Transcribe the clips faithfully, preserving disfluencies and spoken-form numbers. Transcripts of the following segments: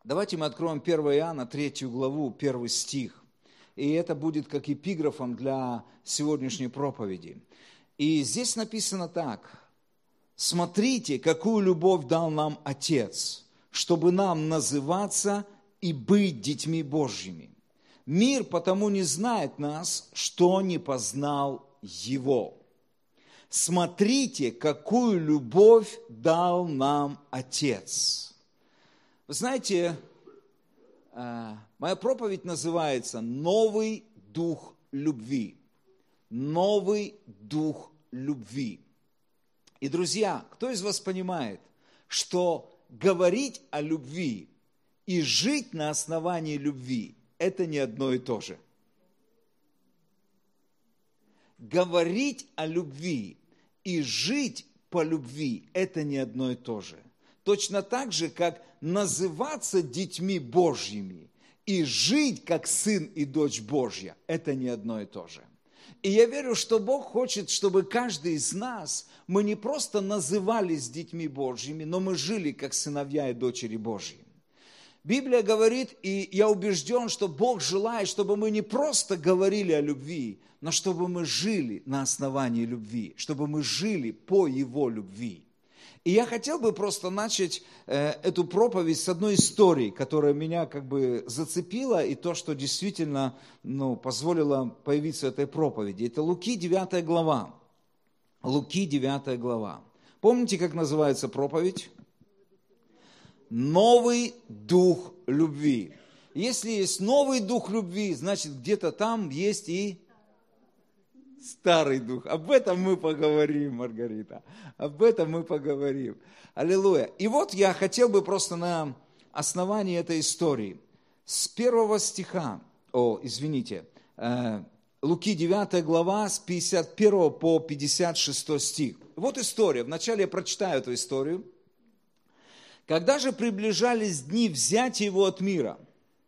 Давайте мы откроем первое Иоанна, третью главу, первый стих. И это будет как эпиграфом для сегодняшней проповеди. И здесь написано так. «Смотрите, какую любовь дал нам Отец, чтобы нам называться и быть детьми Божьими. Мир потому не знает нас, что не познал Его. Смотрите, какую любовь дал нам Отец». Вы знаете, моя проповедь называется «Новый дух любви». Новый дух любви. И, друзья, кто из вас понимает, что говорить о любви и жить на основании любви – это не одно и то же? Говорить о любви и жить по любви – это не одно и то же. Точно так же, как называться детьми Божьими и жить как сын и дочь Божья – это не одно и то же. И я верю, что Бог хочет, чтобы каждый из нас, мы не просто назывались детьми Божьими, но мы жили как сыновья и дочери Божьи. Библия говорит, и я убежден, что Бог желает, чтобы мы не просто говорили о любви, но чтобы мы жили на основании любви, чтобы мы жили по Его любви. И я хотел бы просто начать э, эту проповедь с одной истории, которая меня как бы зацепила, и то, что действительно ну, позволило появиться этой проповеди. Это Луки девятая глава. Луки девятая глава. Помните, как называется проповедь? Новый дух любви. Если есть новый дух любви, значит, где-то там есть и старый дух. Об этом мы поговорим, Маргарита. Об этом мы поговорим. Аллилуйя. И вот я хотел бы просто на основании этой истории с первого стиха, о, извините, э, Луки девятая глава с пятьдесят первого по пятьдесят шестой стих. Вот история. Вначале я прочитаю эту историю. Когда же приближались дни взятия его от мира,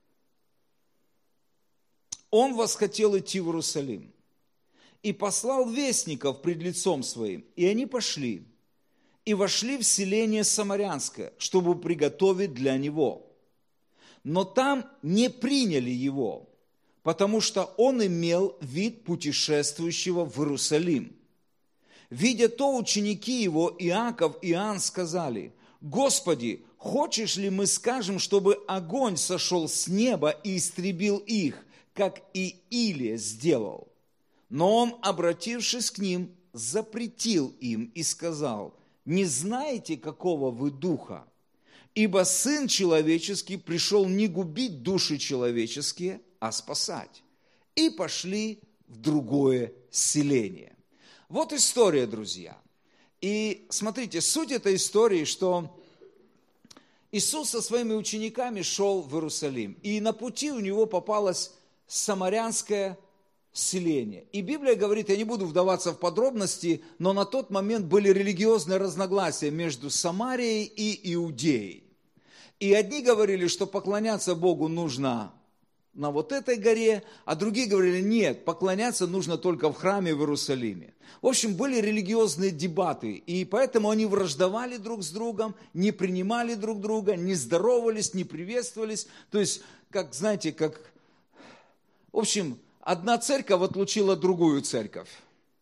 он восхотел идти в Иерусалим. И послал вестников пред лицом своим, и они пошли, и вошли в селение Самарянское, чтобы приготовить для него. Но там не приняли его, потому что он имел вид путешествующего в Иерусалим. Видя то, ученики его, Иаков и Иоанн, сказали: «Господи, хочешь ли мы скажем, чтобы огонь сошел с неба и истребил их, как и Илия сделал?» Но он, обратившись к ним, запретил им и сказал: «Не знаете, какого вы духа? Ибо Сын Человеческий пришел не губить души человеческие, а спасать». И пошли в другое селение. Вот история, друзья. И смотрите, суть этой истории, что Иисус со своими учениками шел в Иерусалим. И на пути у него попалось самарянское селение. И Библия говорит, я не буду вдаваться в подробности, но на тот момент были религиозные разногласия между Самарией и Иудеей. И одни говорили, что поклоняться Богу нужно на вот этой горе, а другие говорили, нет, поклоняться нужно только в храме в Иерусалиме. В общем, были религиозные дебаты, и поэтому они враждовали друг с другом, не принимали друг друга, не здоровались, не приветствовались. То есть, как, знаете, как... В общем, одна церковь отлучила другую церковь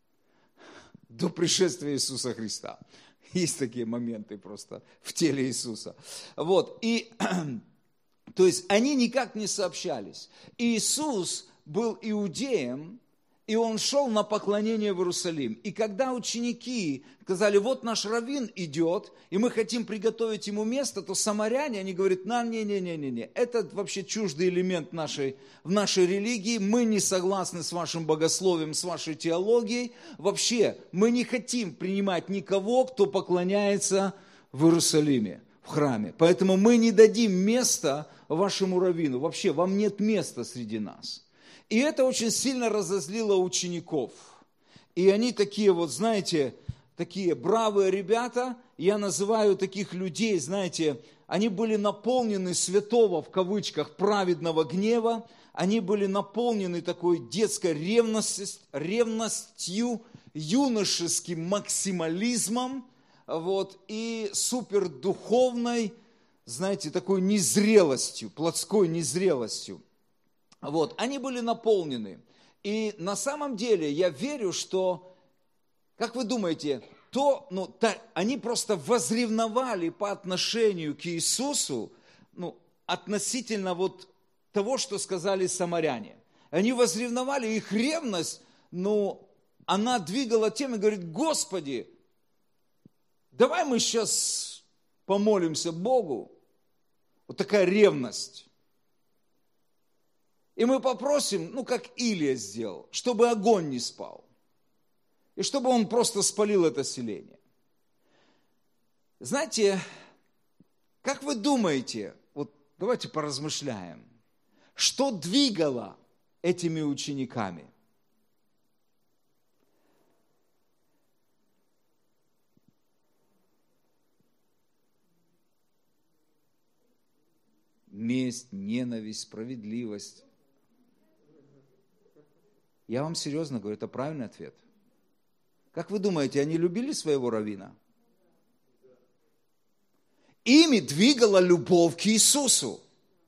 до пришествия Иисуса Христа. Есть такие моменты просто в теле Иисуса. Вот, и, то есть, они никак не сообщались. И Иисус был иудеем, и он шел на поклонение в Иерусалим. И когда ученики сказали, вот наш раввин идет, и мы хотим приготовить ему место, то самаряне, они говорят, не-не-не-не-не, это вообще чуждый элемент нашей, в нашей религии, мы не согласны с вашим богословием, с вашей теологией. Вообще, мы не хотим принимать никого, кто поклоняется в Иерусалиме, в храме. Поэтому мы не дадим места вашему раввину. Вообще, вам нет места среди нас. И это очень сильно разозлило учеников. И они такие вот, знаете, такие бравые ребята, я называю таких людей, знаете, они были наполнены святого, в кавычках, праведного гнева, они были наполнены такой детской ревностью, ревностью юношеским максимализмом, вот, и супердуховной, знаете, такой незрелостью, плотской незрелостью. Вот, они были наполнены. И на самом деле я верю, что, как вы думаете, то, ну, та, они просто возревновали по отношению к Иисусу, ну, относительно вот того, что сказали самаряне. Они возревновали, их ревность, ну, она двигала тем и говорит: Господи, давай мы сейчас помолимся Богу. Вот такая ревность. И мы попросим, ну, как Илия сделал, чтобы огонь не спал. И чтобы он просто спалил это селение. Знаете, как вы думаете, вот давайте поразмышляем, что двигало этими учениками? Месть, ненависть, справедливость. Я вам серьезно говорю, это правильный ответ. Как вы думаете, они любили своего раввина? Ими двигала любовь к Иисусу.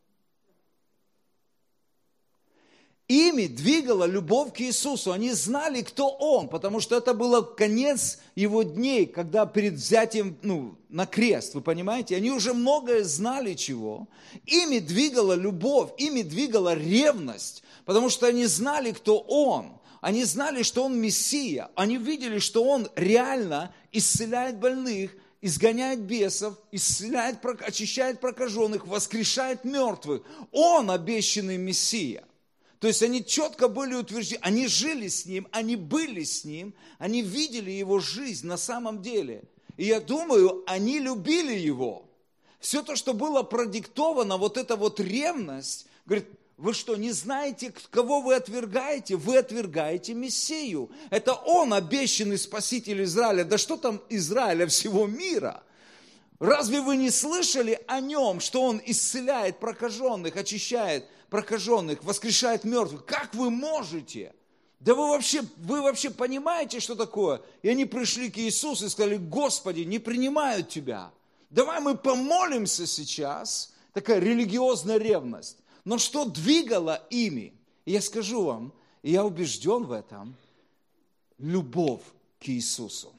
Ими двигала любовь к Иисусу. Они знали, кто Он, потому что это был конец Его дней, когда перед взятием, ну, на крест, вы понимаете? Они уже многое знали чего. Ими двигала любовь, ими двигала ревность, потому что они знали, кто Он. Они знали, что Он Мессия. Они видели, что Он реально исцеляет больных, изгоняет бесов, исцеляет, очищает прокаженных, воскрешает мертвых. Он обещанный Мессия. То есть они четко были утверждены, они жили с Ним, они были с Ним, они видели Его жизнь на самом деле. И я думаю, они любили Его. Все то, что было продиктовано, вот эта вот ревность, говорит, вы что, не знаете, кого вы отвергаете? Вы отвергаете Мессию. Это Он, обещанный Спаситель Израиля. Да что там Израиля, всего мира? Разве вы не слышали о Нем, что Он исцеляет прокаженных, очищает прокаженных, воскрешает мертвых? Как вы можете? Да вы вообще, вы вообще понимаете, что такое? И они пришли к Иисусу и сказали: Господи, не принимают Тебя. Давай мы помолимся сейчас. Такая религиозная ревность. Но что двигало ими? И я скажу вам, и я убежден в этом, любовь к Иисусу.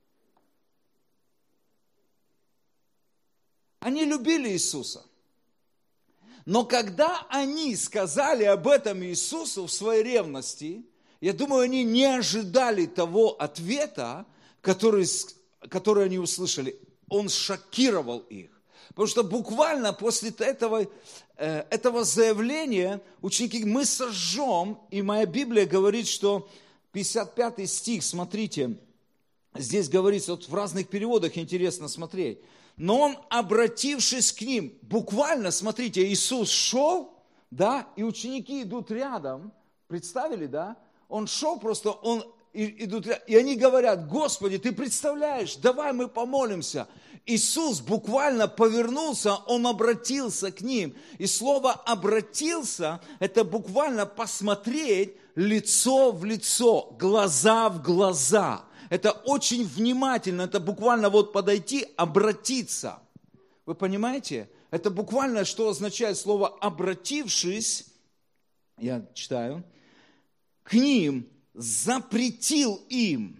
Они любили Иисуса. Но когда они сказали об этом Иисусу в своей ревности, я думаю, они не ожидали того ответа, который, который они услышали. Он шокировал их. Потому что буквально после этого, этого заявления ученики, мы сожжем, и моя Библия говорит, что пятьдесят пятый стих, смотрите, здесь говорится, вот в разных переводах интересно смотреть. Но он, обратившись к ним, буквально, смотрите, Иисус шел, да, и ученики идут рядом, представили, да? Он шел просто, он идут рядом, и они говорят: Господи, Ты представляешь, давай мы помолимся. Иисус буквально повернулся, Он обратился к ним. И слово «обратился» – это буквально посмотреть лицо в лицо, глаза в глаза. Это очень внимательно, это буквально вот подойти, обратиться. Вы понимаете? Это буквально, что означает слово «обратившись», я читаю, к ним, запретил им.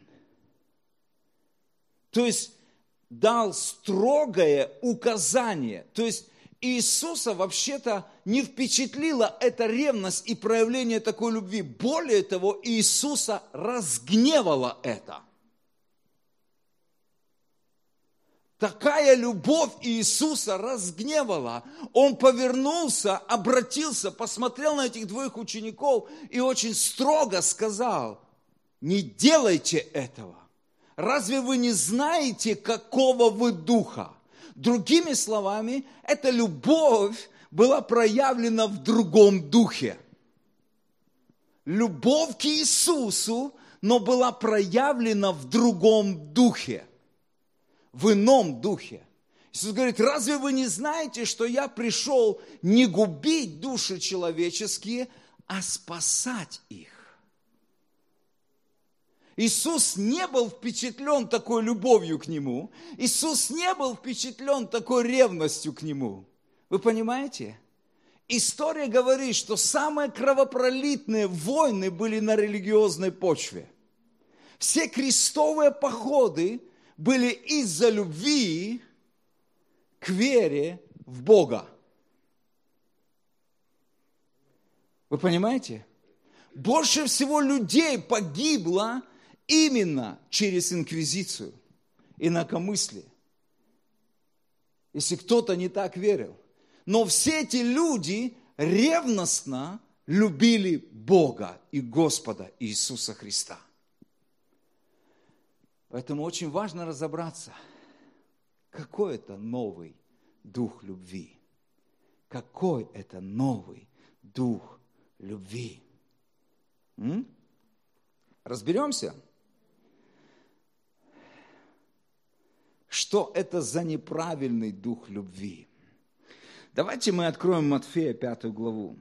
То есть дал строгое указание. То есть Иисуса вообще-то не впечатлила эта ревность и проявление такой любви. Более того, Иисуса разгневало это. Такая любовь Иисуса разгневала. Он повернулся, обратился, посмотрел на этих двоих учеников и очень строго сказал: не делайте этого. Разве вы не знаете, какого вы духа? Другими словами, эта любовь была проявлена в другом духе. Любовь к Иисусу, но была проявлена в другом духе. В ином духе. Иисус говорит: разве вы не знаете, что я пришел не губить души человеческие, а спасать их? Иисус не был впечатлен такой любовью к Нему. Иисус не был впечатлен такой ревностью к Нему. Вы понимаете? История говорит, что самые кровопролитные войны были на религиозной почве. Все крестовые походы были из-за любви к вере в Бога. Вы понимаете? Больше всего людей погибло именно через инквизицию, инакомыслие. Если кто-то не так верил. Но все эти люди ревностно любили Бога и Господа Иисуса Христа. Поэтому очень важно разобраться, какой это новый дух любви. Какой это новый дух любви. М? Разберемся? Что это за неправильный дух любви? Давайте мы откроем Матфея пятую главу.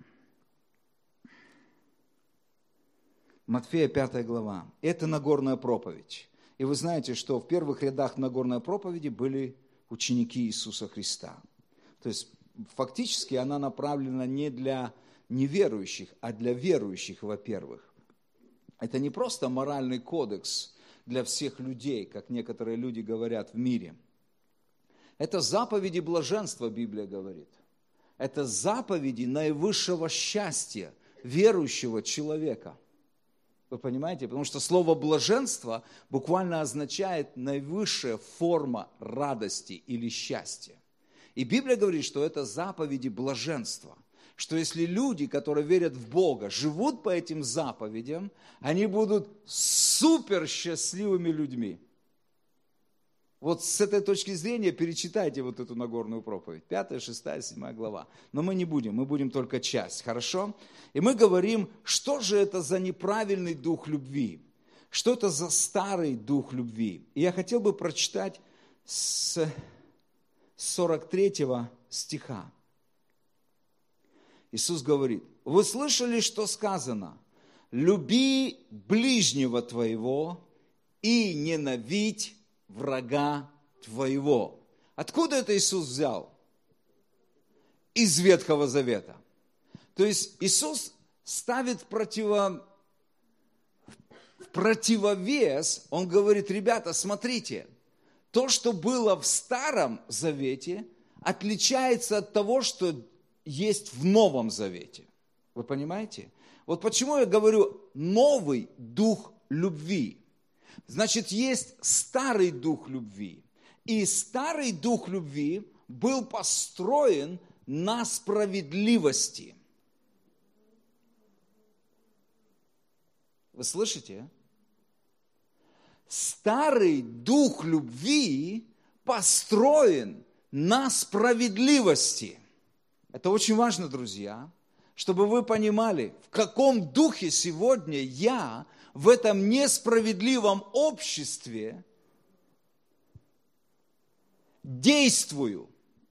Матфея пятая глава. Это Нагорная проповедь. И вы знаете, что в первых рядах Нагорной проповеди были ученики Иисуса Христа. То есть фактически она направлена не для неверующих, а для верующих, во-первых. Это не просто моральный кодекс для всех людей, как некоторые люди говорят в мире. Это заповеди блаженства, Библия говорит. Это заповеди наивысшего счастья верующего человека. Вы понимаете? Потому что слово блаженство буквально означает наивысшая форма радости или счастья. И Библия говорит, что это заповеди блаженства. Что если люди, которые верят в Бога, живут по этим заповедям, они будут супер счастливыми людьми. Вот с этой точки зрения перечитайте вот эту Нагорную проповедь. Пятая, шестая, седьмая глава. Но мы не будем, мы будем только часть, хорошо? И мы говорим, что же это за неправильный дух любви? Что это за старый дух любви? И я хотел бы прочитать с сорок третьего стиха. Иисус говорит, вы слышали, что сказано? Люби ближнего твоего и ненавидь врага твоего. Откуда это Иисус взял? Из Ветхого Завета. То есть Иисус ставит в, противо... в противовес, Он говорит, ребята, смотрите, то, что было в Старом Завете, отличается от того, что есть в Новом Завете. Вы понимаете? Вот почему я говорю новый дух любви. Значит, есть старый дух любви. И старый дух любви был построен на справедливости. Вы слышите? Старый дух любви построен на справедливости. Это очень важно, друзья, чтобы вы понимали, в каком духе сегодня я в этом несправедливом обществе действую.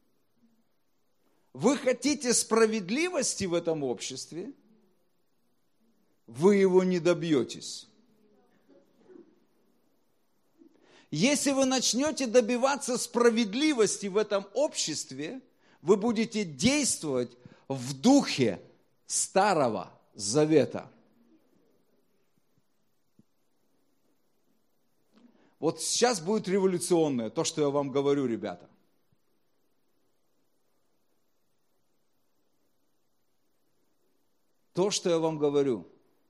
Вы хотите справедливости в этом обществе, вы его не добьетесь. Если вы начнете добиваться справедливости в этом обществе, вы будете действовать в духе Старого Завета. Вот сейчас будет революционное, то, что я вам говорю, ребята. То, что я вам говорю.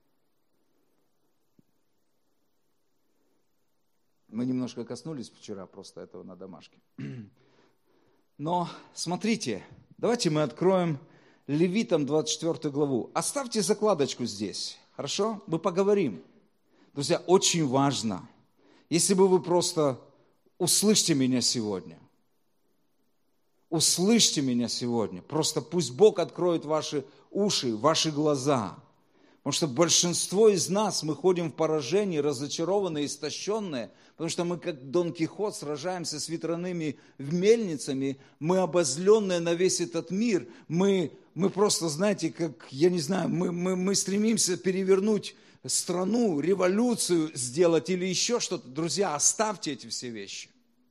Мы немножко коснулись вчера просто этого на домашке. Но смотрите, давайте мы откроем Левитам двадцать четвёртую главу. Оставьте закладочку здесь, хорошо? Мы поговорим. Друзья, очень важно, если бы вы просто услышьте меня сегодня. Услышьте меня сегодня. Просто пусть Бог откроет ваши уши, ваши глаза. Потому что большинство из нас, мы ходим в поражении, разочарованные, истощенные, потому что мы, как Дон Кихот, сражаемся с ветряными мельницами, мы обозленные на весь этот мир, мы, мы просто, знаете, как, я не знаю, мы, мы, мы стремимся перевернуть страну, революцию сделать или еще что-то. Друзья, оставьте эти все вещи.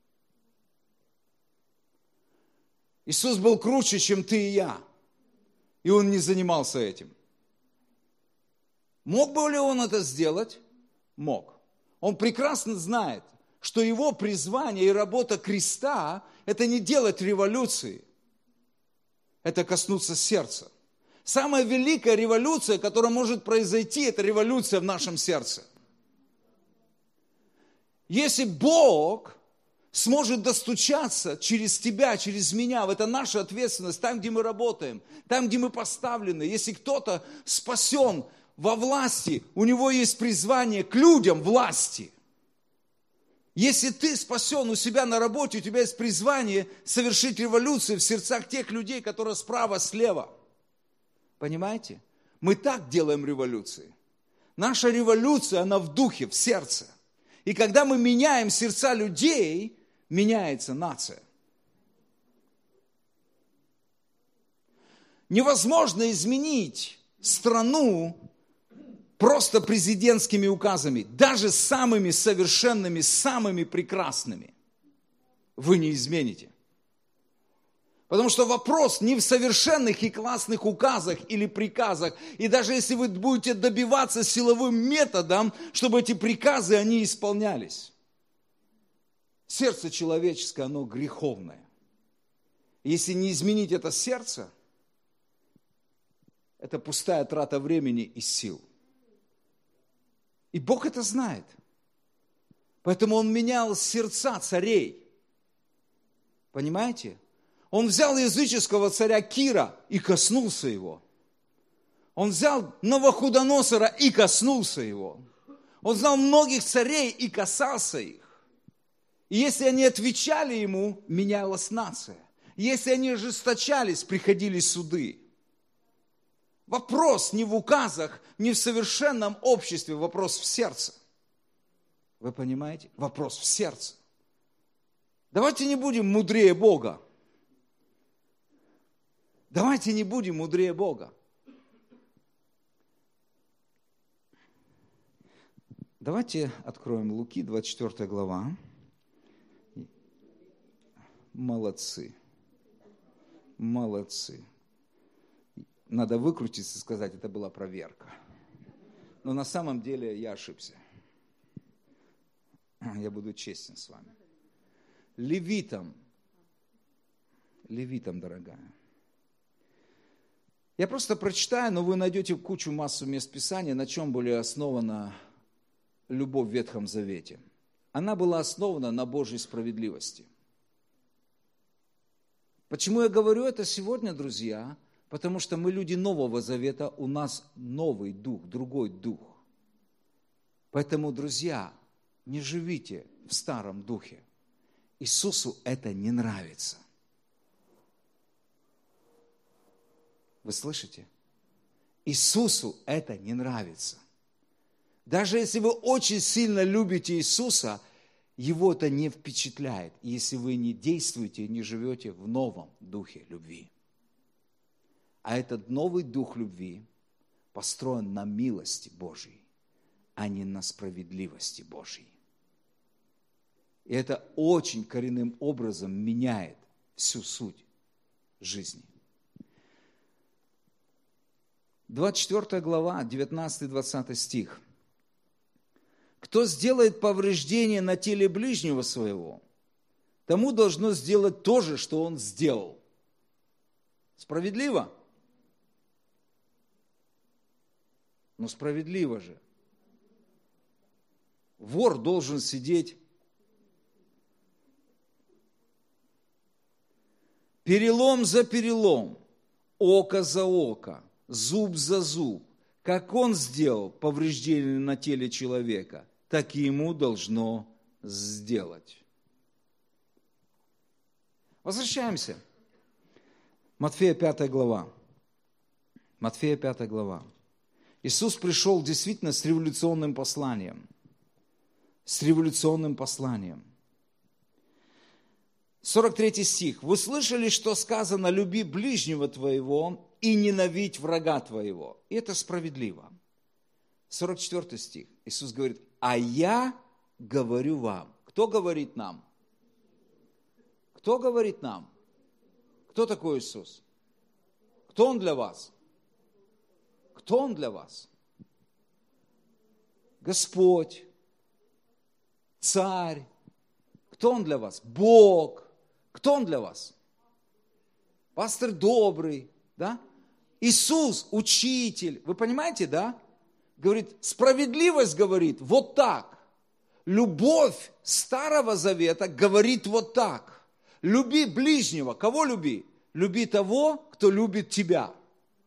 Иисус был круче, чем ты и я. И Он не занимался этим. Мог бы ли Он это сделать? Мог. Он прекрасно знает, что Его призвание и работа креста – это не делать революции. Это коснуться сердца. Самая великая революция, которая может произойти, это революция в нашем сердце. Если Бог сможет достучаться через тебя, через меня, это наша ответственность, там, где мы работаем, там, где мы поставлены. Если кто-то спасен во власти, у него есть призвание к людям власти. Если ты спасен у себя на работе, у тебя есть призвание совершить революцию в сердцах тех людей, которые справа, слева. Понимаете? Мы так делаем революции. Наша революция, она в духе, в сердце. И когда мы меняем сердца людей, меняется нация. Невозможно изменить страну просто президентскими указами, даже самыми совершенными, самыми прекрасными. Вы не измените. Потому что вопрос не в совершенных и классных указах или приказах. И даже если вы будете добиваться силовым методом, чтобы эти приказы, они исполнялись. Сердце человеческое, оно греховное. Если не изменить это сердце, это пустая трата времени и сил. И Бог это знает. Поэтому Он менял сердца царей. Понимаете? Он взял языческого царя Кира и коснулся его. Он взял Навуходоносора и коснулся его. Он знал многих царей и касался их. И если они отвечали ему, менялась нация. Если они ожесточались, приходили суды. Вопрос не в указах, не в совершенном обществе, вопрос в сердце. Вы понимаете? Вопрос в сердце. Давайте не будем мудрее Бога. Давайте не будем мудрее Бога. Давайте откроем Луки, двадцать четвёртая глава. Молодцы. Молодцы. Надо выкрутиться и сказать, это была проверка. Но на самом деле я ошибся. Я буду честен с вами. Левитам. Левитам, дорогая. Я просто прочитаю, но вы найдете кучу массу мест Писания, на чем была основана любовь в Ветхом Завете. Она была основана на Божьей справедливости. Почему я говорю это сегодня, друзья? Потому что мы люди Нового Завета, у нас новый дух, другой дух. Поэтому, друзья, не живите в старом духе. Иисусу это не нравится. Вы слышите? Иисусу это не нравится. Даже если вы очень сильно любите Иисуса, Его это не впечатляет, если вы не действуете и не живете в новом духе любви. А этот новый дух любви построен на милости Божьей, а не на справедливости Божьей. И это очень коренным образом меняет всю суть жизни. двадцать четвёртая глава, девятнадцатый-двадцатый стих. Кто сделает повреждение на теле ближнего своего, тому должно сделать то же, что он сделал. Справедливо? Ну, справедливо же. Вор должен сидеть. Перелом за перелом, око за око, зуб за зуб. Как он сделал повреждение на теле человека, так и ему должно сделать. Возвращаемся. Матфея пятая глава. Матфея пятая глава. Иисус пришел действительно с революционным посланием. С революционным посланием. сорок третий стих. Вы слышали, что сказано: люби ближнего твоего и ненавидь врага твоего. И это справедливо. сорок четвёртый стих. Иисус говорит, а я говорю вам. Кто говорит нам? Кто говорит нам? Кто такой Иисус? Кто Он для вас? Кто Он для вас? Господь, Царь. Кто Он для вас? Бог. Кто Он для вас? Пастор добрый, да? Иисус, учитель. Вы понимаете, да? Говорит, справедливость говорит вот так. Любовь Старого Завета говорит вот так. Люби ближнего. Кого люби? Люби того, кто любит тебя.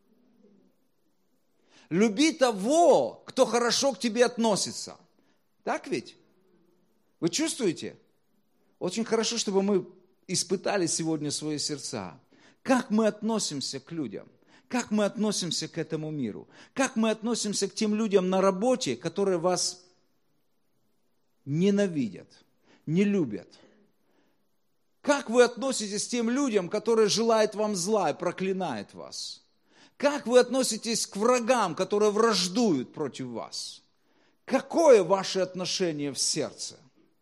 Люби того, кто хорошо к тебе относится. Так ведь? Вы чувствуете? Очень хорошо, чтобы мы испытали сегодня свои сердца. Как мы относимся к людям? Как мы относимся к этому миру? Как мы относимся к тем людям на работе, которые вас ненавидят, не любят? Как вы относитесь к тем людям, которые желают вам зла и проклинают вас? Как вы относитесь к врагам, которые враждуют против вас? Какое ваше отношение в сердце?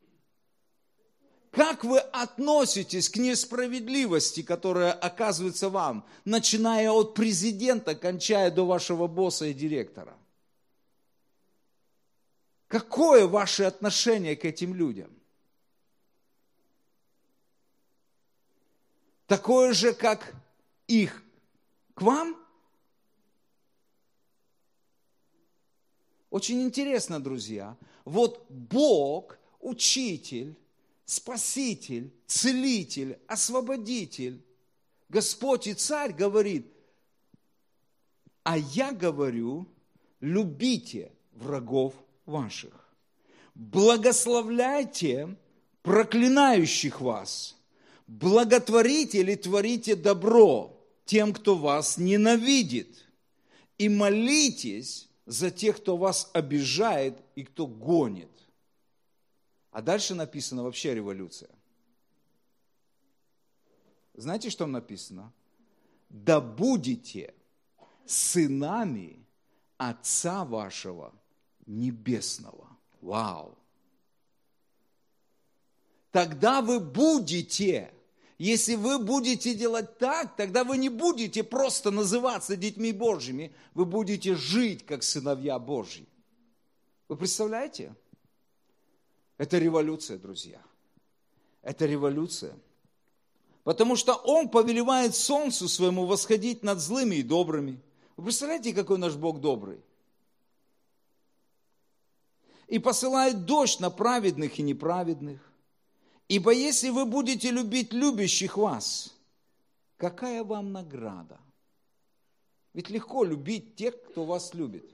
Как вы относитесь к несправедливости, которая оказывается вам, начиная от президента, кончая до вашего босса и директора? Какое ваше отношение к этим людям? Такое же, как их к вам? Очень интересно, друзья. Вот Бог, Учитель, Спаситель, Целитель, Освободитель, Господь и Царь говорит, а я говорю, любите врагов ваших, благословляйте проклинающих вас, благотворите или творите добро тем, кто вас ненавидит, и молитесь за тех, кто вас обижает и кто гонит. А дальше написано вообще революция. Знаете, что там написано? Да будете сынами Отца вашего Небесного. Вау! Тогда вы будете, если вы будете делать так, тогда вы не будете просто называться детьми Божьими, вы будете жить как сыновья Божьи. Вы представляете? Это революция, друзья. Это революция. Потому что Он повелевает солнцу своему восходить над злыми и добрыми. Вы представляете, какой наш Бог добрый? И посылает дождь на праведных и неправедных. Ибо если вы будете любить любящих вас, какая вам награда? Ведь легко любить тех, кто вас любит.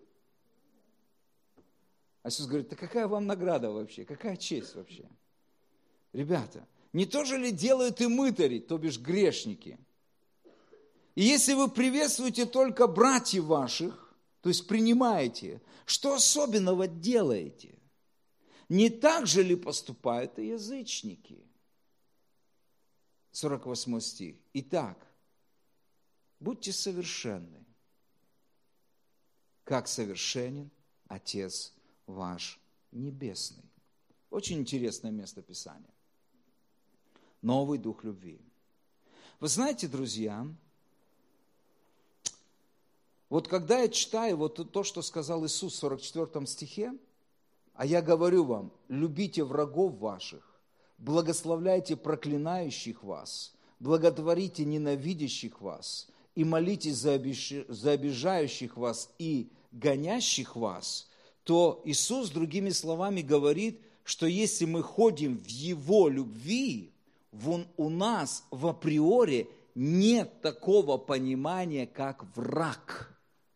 А Иисус говорит, да какая вам награда вообще? Какая честь вообще? Ребята, не то же ли делают и мытари, то бишь грешники? И если вы приветствуете только братьев ваших, то есть принимаете, что особенного делаете? Не так же ли поступают и язычники? сорок восьмой стих. Итак, будьте совершенны, как совершенен Отец ваш Небесный. Очень интересное место Писания. Новый дух любви. Вы знаете, друзья, вот когда я читаю вот то, что сказал Иисус в сорок четвёртом стихе, а я говорю вам, любите врагов ваших, благословляйте проклинающих вас, благотворите ненавидящих вас и молитесь за обижающих вас и гонящих вас, то Иисус, другими словами, говорит, что если мы ходим в Его любви, вон у нас в априори нет такого понимания, как враг.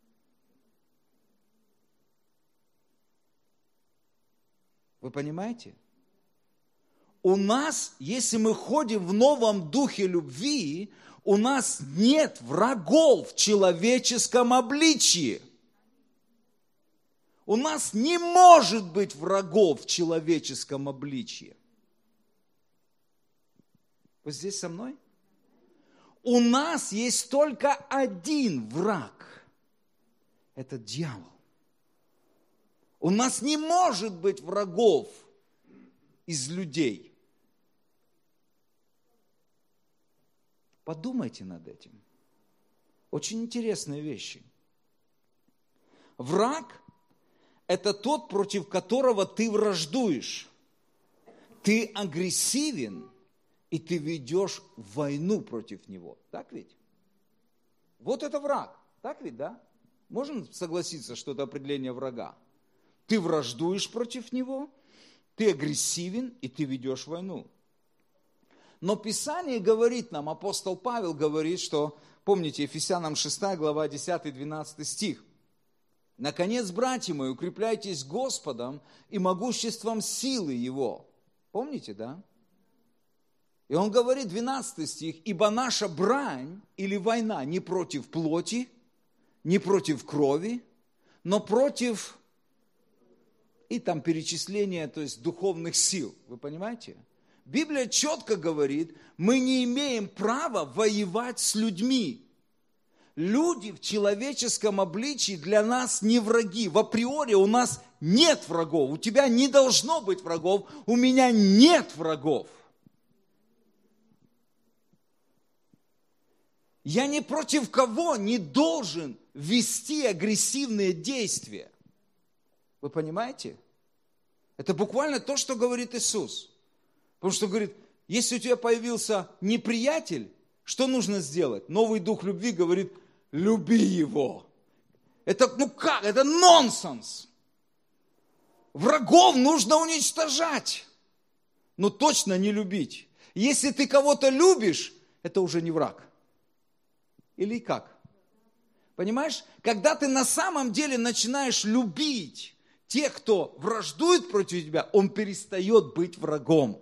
Вы понимаете? У нас, если мы ходим в новом духе любви, у нас нет врагов в человеческом обличии. У нас не может быть врагов в человеческом обличии. Вы здесь со мной? У нас есть только один враг. Это дьявол. У нас не может быть врагов из людей. Подумайте над этим. Очень интересные вещи. Враг – это тот, против которого ты враждуешь. Ты агрессивен, и ты ведешь войну против него. Так ведь? Вот это враг. Так ведь, да? Можно согласиться, что это определение врага? Ты враждуешь против него, ты агрессивен, и ты ведешь войну. Но Писание говорит нам, апостол Павел говорит, что, помните, Ефесянам шестая глава, десятый-двенадцатый стих. «Наконец, братья мои, укрепляйтесь Господом и могуществом силы Его». Помните, да? И он говорит, двенадцатый стих, «Ибо наша брань или война не против плоти, не против крови, но против...» И там перечисление, то есть духовных сил. Вы понимаете? Библия четко говорит, мы не имеем права воевать с людьми. Люди в человеческом обличии для нас не враги. В априори у нас нет врагов. У тебя не должно быть врагов. У меня нет врагов. Я ни против кого не должен вести агрессивные действия. Вы понимаете? Это буквально то, что говорит Иисус. Потому что говорит, если у тебя появился неприятель, что нужно сделать? Новый дух любви говорит, люби его. Это, ну как, это нонсенс. Врагов нужно уничтожать, но точно не любить. Если ты кого-то любишь, это уже не враг. Или как? Понимаешь? Когда ты на самом деле начинаешь любить тех, кто враждует против тебя, он перестает быть врагом.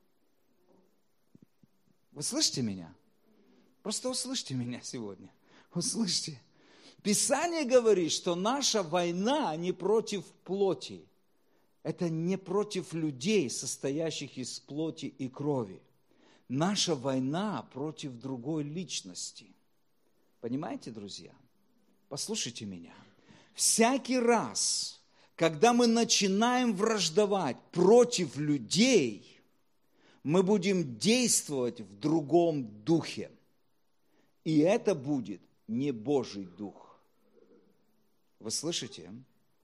Вы слышите меня? Просто услышьте меня сегодня. Услышьте. Писание говорит, что наша война не против плоти. Это не против людей, состоящих из плоти и крови. Наша война против другой личности. Понимаете, друзья? Послушайте меня. Всякий раз, когда мы начинаем враждовать против людей, мы будем действовать в другом духе. И это будет не Божий дух. Вы слышите?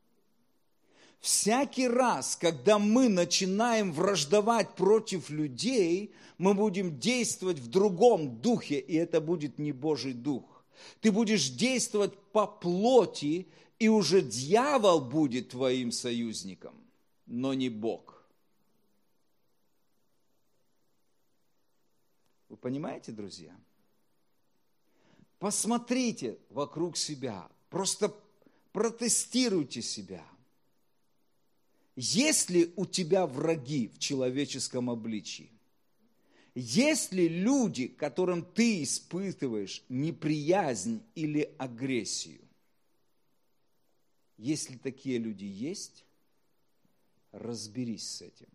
Всякий раз, когда мы начинаем враждовать против людей, мы будем действовать в другом духе, и это будет не Божий дух. Ты будешь действовать по плоти, и уже дьявол будет твоим союзником, но не Бог. Вы понимаете, друзья? Посмотрите вокруг себя, просто протестируйте себя. Есть ли у тебя враги в человеческом обличии? Есть ли люди, которым ты испытываешь неприязнь или агрессию? Если такие люди есть, разберись с этим.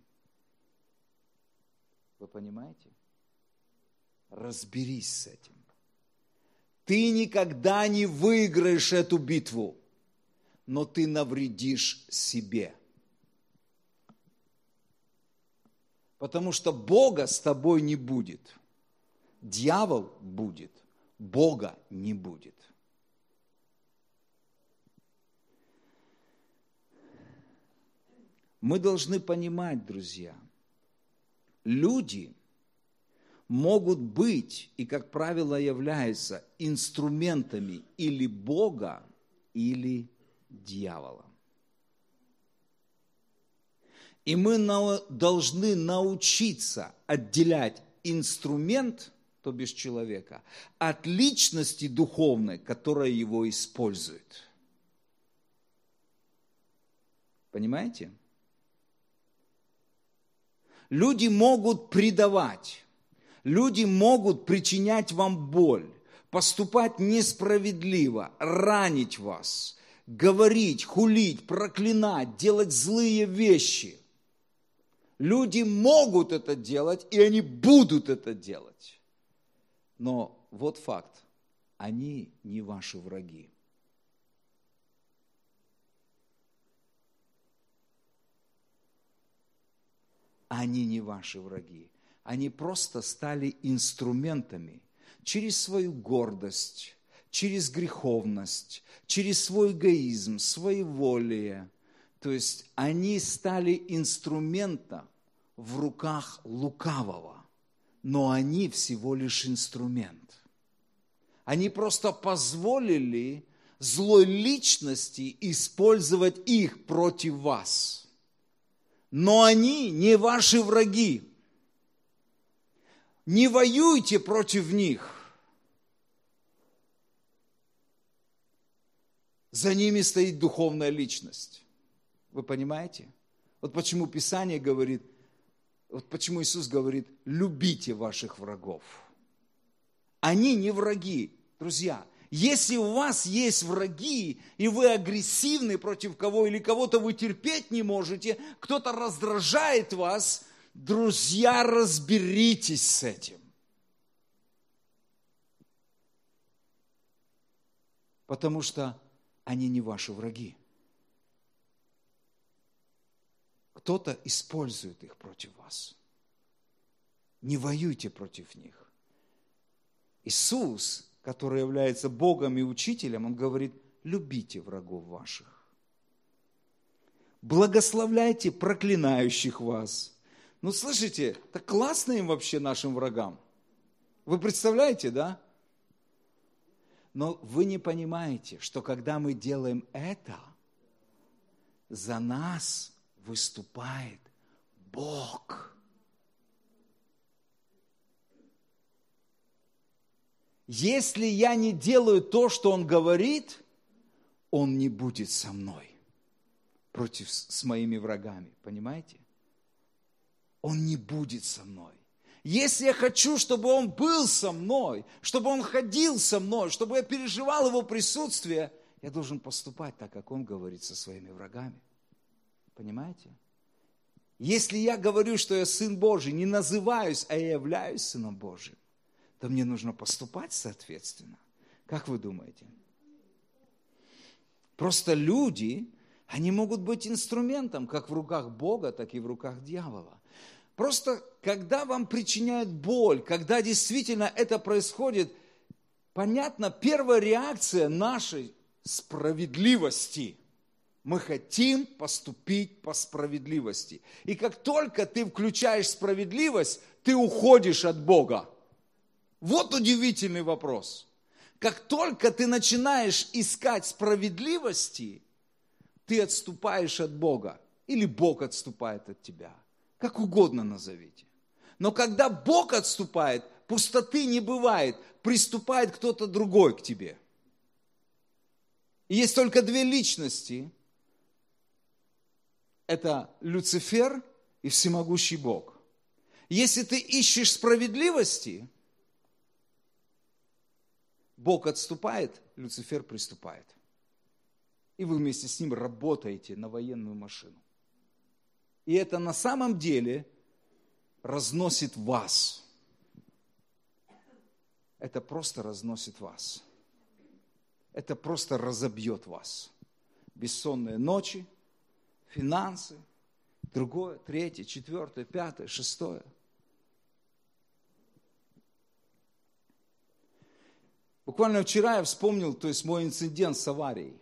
Вы понимаете? Разберись с этим. Ты никогда не выиграешь эту битву, но ты навредишь себе. Потому что Бога с тобой не будет. Дьявол будет, Бога не будет. Мы должны понимать, друзья, люди могут быть и, как правило, являются инструментами или Бога, или дьявола. И мы должны научиться отделять инструмент, то бишь человека, от личности духовной, которая его использует. Понимаете? Люди могут предавать, люди могут причинять вам боль, поступать несправедливо, ранить вас, говорить, хулить, проклинать, делать злые вещи. Люди могут это делать, и они будут это делать. Но вот факт, они не ваши враги. они не ваши враги. Они просто стали инструментами через свою гордость, через греховность, через свой эгоизм, своеволие. То есть они стали инструментом в руках лукавого, но они всего лишь инструмент. Они просто позволили злой личности использовать их против вас. Но они не ваши враги. Не воюйте против них. За ними стоит духовная личность. Вы понимаете? Вот почему Писание говорит, вот почему Иисус говорит, любите ваших врагов. Они не враги, друзья. Если у вас есть враги, и вы агрессивны против кого, или кого-то вы терпеть не можете, кто-то раздражает вас, друзья, разберитесь с этим. Потому что они не ваши враги. Кто-то использует их против вас. Не воюйте против них. Иисус, который является Богом и Учителем, Он говорит, любите врагов ваших. Благословляйте проклинающих вас. Ну, слышите, так классно им вообще, нашим врагам. Вы представляете, да? Но вы не понимаете, что когда мы делаем это, за нас выступает Бог. Если я не делаю то, что Он говорит, Он не будет со мной против с моими врагами, понимаете? Он не будет со мной. Если я хочу, чтобы Он был со мной, чтобы Он ходил со мной, чтобы я переживал Его присутствие, я должен поступать так, как Он говорит со своими врагами. Понимаете? Если я говорю, что я Сын Божий, не называюсь, а я являюсь Сыном Божьим, то мне нужно поступать соответственно. Как вы думаете? Просто люди, они могут быть инструментом, как в руках Бога, так и в руках дьявола. Просто, когда вам причиняют боль, когда действительно это происходит, понятно, первая реакция нашей справедливости. Мы хотим поступить по справедливости. И как только ты включаешь справедливость, ты уходишь от Бога. Вот удивительный вопрос. Как только ты начинаешь искать справедливости, ты отступаешь от Бога. Или Бог отступает от тебя. Как угодно назовите. Но когда Бог отступает, пустоты не бывает. Приступает кто-то другой к тебе. И есть только две личности. Это Люцифер и всемогущий Бог. Если ты ищешь справедливости, Бог отступает, Люцифер приступает. И вы вместе с ним работаете на военную машину. И это на самом деле разносит вас. Это просто разносит вас. Это просто разобьет вас. Бессонные ночи, финансы, другое, третье, четвертое, пятое, шестое. Буквально вчера я вспомнил, то есть мой инцидент с аварией.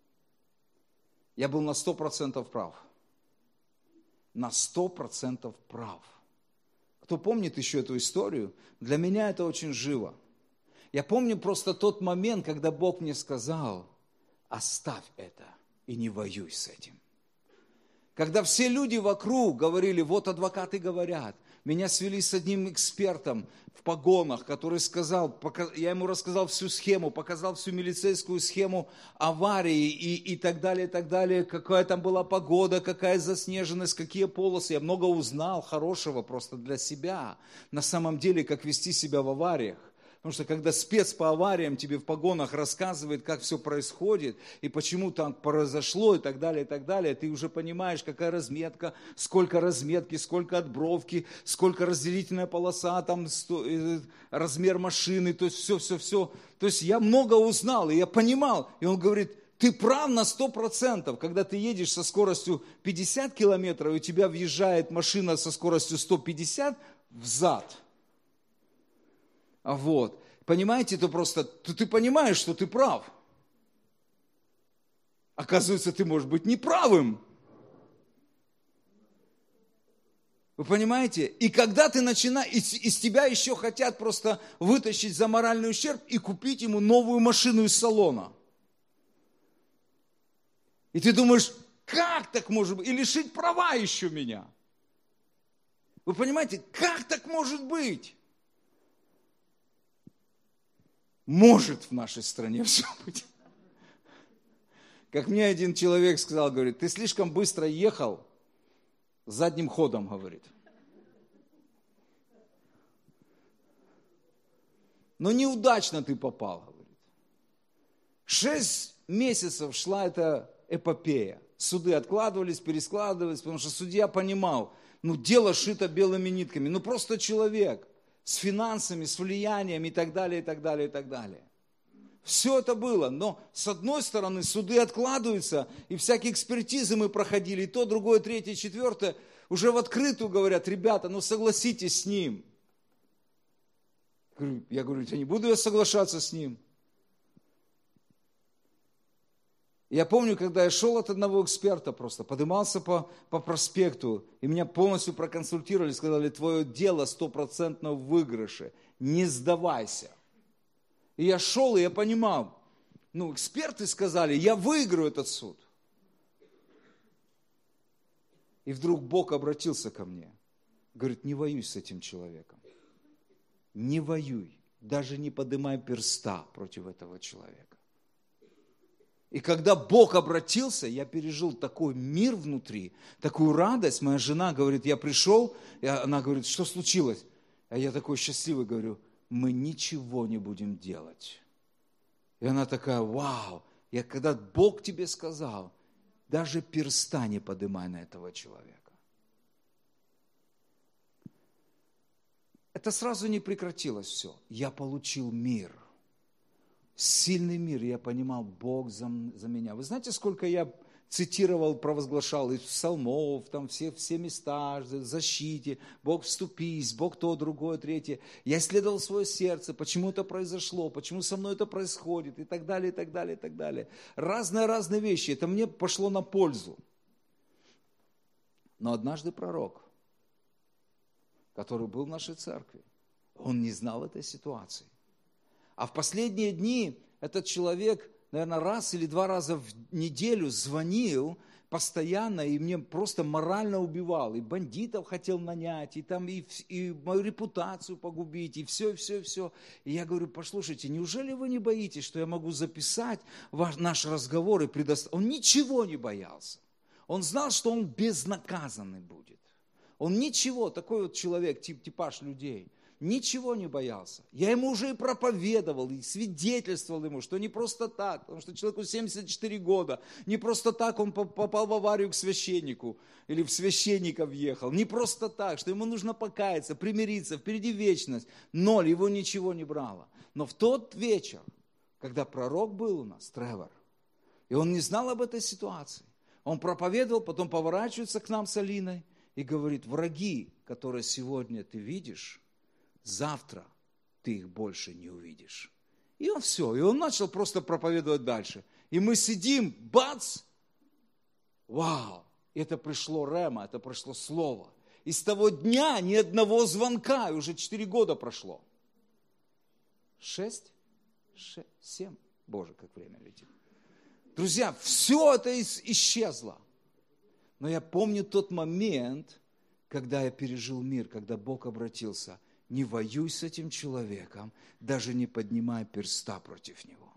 Я был на сто процентов прав. На сто процентов прав. Кто помнит еще эту историю, для меня это очень живо. Я помню просто тот момент, когда Бог мне сказал, оставь это и не воюй с этим. Когда все люди вокруг говорили, вот адвокаты говорят, меня свели с одним экспертом в погонах, который сказал, я ему рассказал всю схему, показал всю милицейскую схему аварии и, и так далее, и так далее, какая там была погода, какая заснеженность, какие полосы. Я много узнал хорошего просто для себя, на самом деле, как вести себя в авариях. Потому что когда спец по авариям тебе в погонах рассказывает, как все происходит, и почему там произошло, и так далее, и так далее, ты уже понимаешь, какая разметка, сколько разметки, сколько отбровки, сколько разделительная полоса, там, размер машины, то есть все, все, все. То есть я много узнал, и я понимал. И он говорит, Ты прав на сто процентов, когда ты едешь со скоростью пятьдесят километров, и у тебя въезжает машина со скоростью сто пятьдесят взад. А вот, понимаете, то просто, то ты понимаешь, что ты прав. Оказывается, ты можешь быть неправым. Вы понимаете? И когда ты начинаешь, из, из тебя еще хотят просто вытащить за моральный ущерб и купить ему новую машину из салона. И ты думаешь, как так может быть? И лишить права еще меня. Вы понимаете, как так может быть? Может в нашей стране все быть. Как мне один человек сказал, говорит, ты слишком быстро ехал, задним ходом, говорит. Но неудачно ты попал, говорит. Шесть месяцев шла эта эпопея. Суды откладывались, перескладывались, потому что судья понимал, ну дело шито белыми нитками, ну просто человек с финансами, с влиянием и так далее, и так далее, и так далее. Все это было, но с одной стороны суды откладываются, и всякие экспертизы мы проходили, и то, другое, третье, четвертое, уже в открытую говорят, ребята, ну согласитесь с ним. Я говорю, я не буду я соглашаться с ним. Я помню, когда я шел от одного эксперта просто, поднимался по, по проспекту, и меня полностью проконсультировали, сказали, твое дело стопроцентно в выигрыше, не сдавайся. И я шел, и я понимал, ну, эксперты сказали, я выиграю этот суд. И вдруг Бог обратился ко мне, говорит, не воюй с этим человеком, не воюй, даже не поднимай перста против этого человека. И когда Бог обратился, я пережил такой мир внутри, такую радость. Моя жена говорит, я пришел, и она говорит, что случилось? А я такой счастливый говорю, мы ничего не будем делать. И она такая, вау, я когда Бог тебе сказал, даже перста не поднимай на этого человека. Это сразу не прекратилось все. Я получил мир. Сильный мир, я понимал, Бог за, за меня. Вы знаете, сколько я цитировал, провозглашал из псалмов, там все, все места, защите, Бог вступись, Бог то, другое, третье. Я исследовал свое сердце, почему это произошло, почему со мной это происходит, и так далее, и так далее, и так далее. Разные-разные вещи, это мне пошло на пользу. Но однажды пророк, который был в нашей церкви, он не знал этой ситуации. А в последние дни этот человек, наверное, раз или два раза в неделю звонил постоянно и мне просто морально убивал. И бандитов хотел нанять, и, там, и, и мою репутацию погубить, и все, и все, и все. И я говорю, послушайте, неужели вы не боитесь, что я могу записать ваш, наш разговор и предоставить? Он ничего не боялся. Он знал, что он безнаказанный будет. Он ничего, такой вот человек, тип, типаж людей. Ничего не боялся. Я ему уже и проповедовал, и свидетельствовал ему, что не просто так, потому что человеку семьдесят четыре года, не просто так он попал в аварию к священнику, или в священника въехал, не просто так, что ему нужно покаяться, примириться, впереди вечность. Ноль, его ничего не брало. Но в тот вечер, когда пророк был у нас, Тревор, и он не знал об этой ситуации, он проповедовал, потом поворачивается к нам с Алиной и говорит, враги, которые сегодня ты видишь, завтра ты их больше не увидишь. И он все, и он начал просто проповедовать дальше. И мы сидим, бац, вау, это пришло рема, это пришло слово. И с того дня ни одного звонка, и уже четыре года прошло. Шесть, шесть, семь, Боже, как время летит. Друзья, все это исчезло. Но я помню тот момент, когда я пережил мир, когда Бог обратился. Не воюй с этим человеком, даже не поднимай перста против него.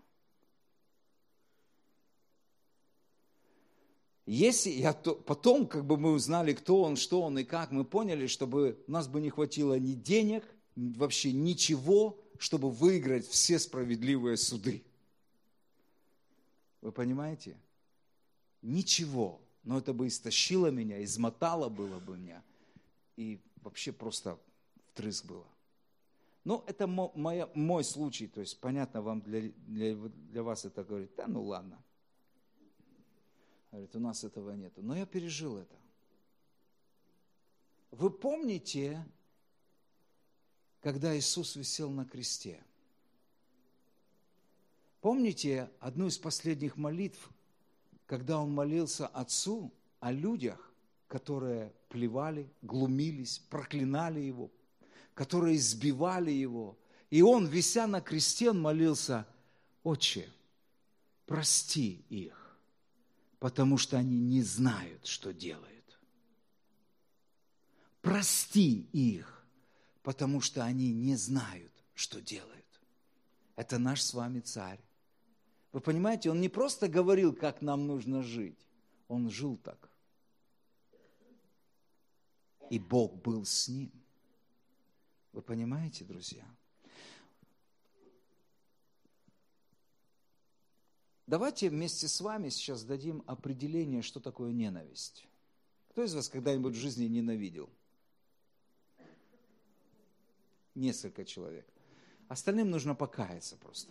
Если я то, потом, как бы мы узнали, кто он, что он и как, мы поняли, чтобы у нас бы не хватило ни денег, вообще ничего, чтобы выиграть все справедливые суды. Вы понимаете? Ничего. Но это бы истощило меня, измотало было бы меня. И вообще просто втрыск было. Ну, это моя, мой случай, то есть, понятно, вам для, для, для вас это говорит, да ну ладно. Говорит, у нас этого нету. Но я пережил это. Вы помните, когда Иисус висел на кресте? Помните одну из последних молитв, когда Он молился Отцу о людях, которые плевали, глумились, проклинали Его, которые избивали Его. И Он, вися на кресте, Он молился: Отче, прости их, потому что они не знают, что делают. Прости их, потому что они не знают, что делают. Это наш с вами Царь. Вы понимаете, Он не просто говорил, как нам нужно жить. Он жил так. И Бог был с Ним. Вы понимаете, друзья? Давайте вместе с вами сейчас дадим определение, что такое ненависть. Кто из вас когда-нибудь в жизни ненавидел? Несколько человек. Остальным нужно покаяться просто.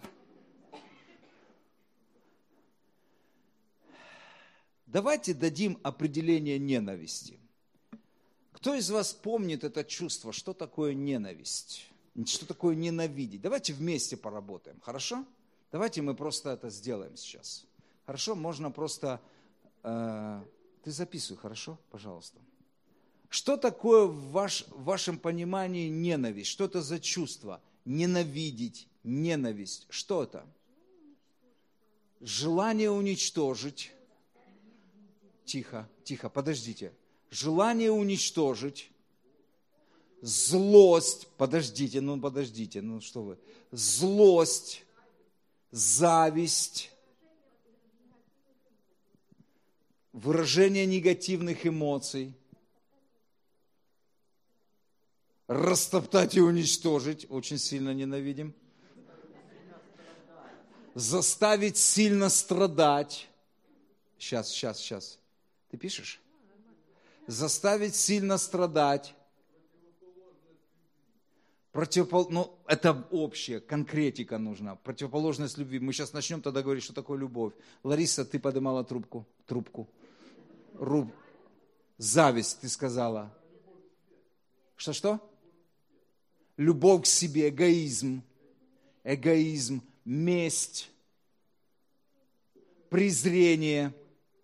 Давайте дадим определение ненависти. Кто из вас помнит это чувство, что такое ненависть? Что такое ненавидеть? Давайте вместе поработаем, хорошо? Давайте мы просто это сделаем сейчас. Хорошо? Можно просто... Э, ты записывай, хорошо? Пожалуйста. Что такое в, ваш, в вашем понимании ненависть? Что это за чувство? Ненавидеть, ненависть. Что это? Желание уничтожить. Тихо, тихо, подождите. Желание уничтожить. Злость. Подождите, ну подождите, ну что вы. Злость. Зависть. Выражение негативных эмоций. Растоптать и уничтожить. Очень сильно ненавидим. Заставить сильно страдать. Сейчас, сейчас, сейчас. Ты пишешь? Заставить сильно страдать. Противопол... Ну, это общее, конкретика нужна. Противоположность любви. Мы сейчас начнем тогда говорить, что такое любовь. Лариса, ты поднимала трубку. Трубку. Руб... Зависть, ты сказала. Что-что? Любовь к себе, эгоизм. Эгоизм, месть, презрение.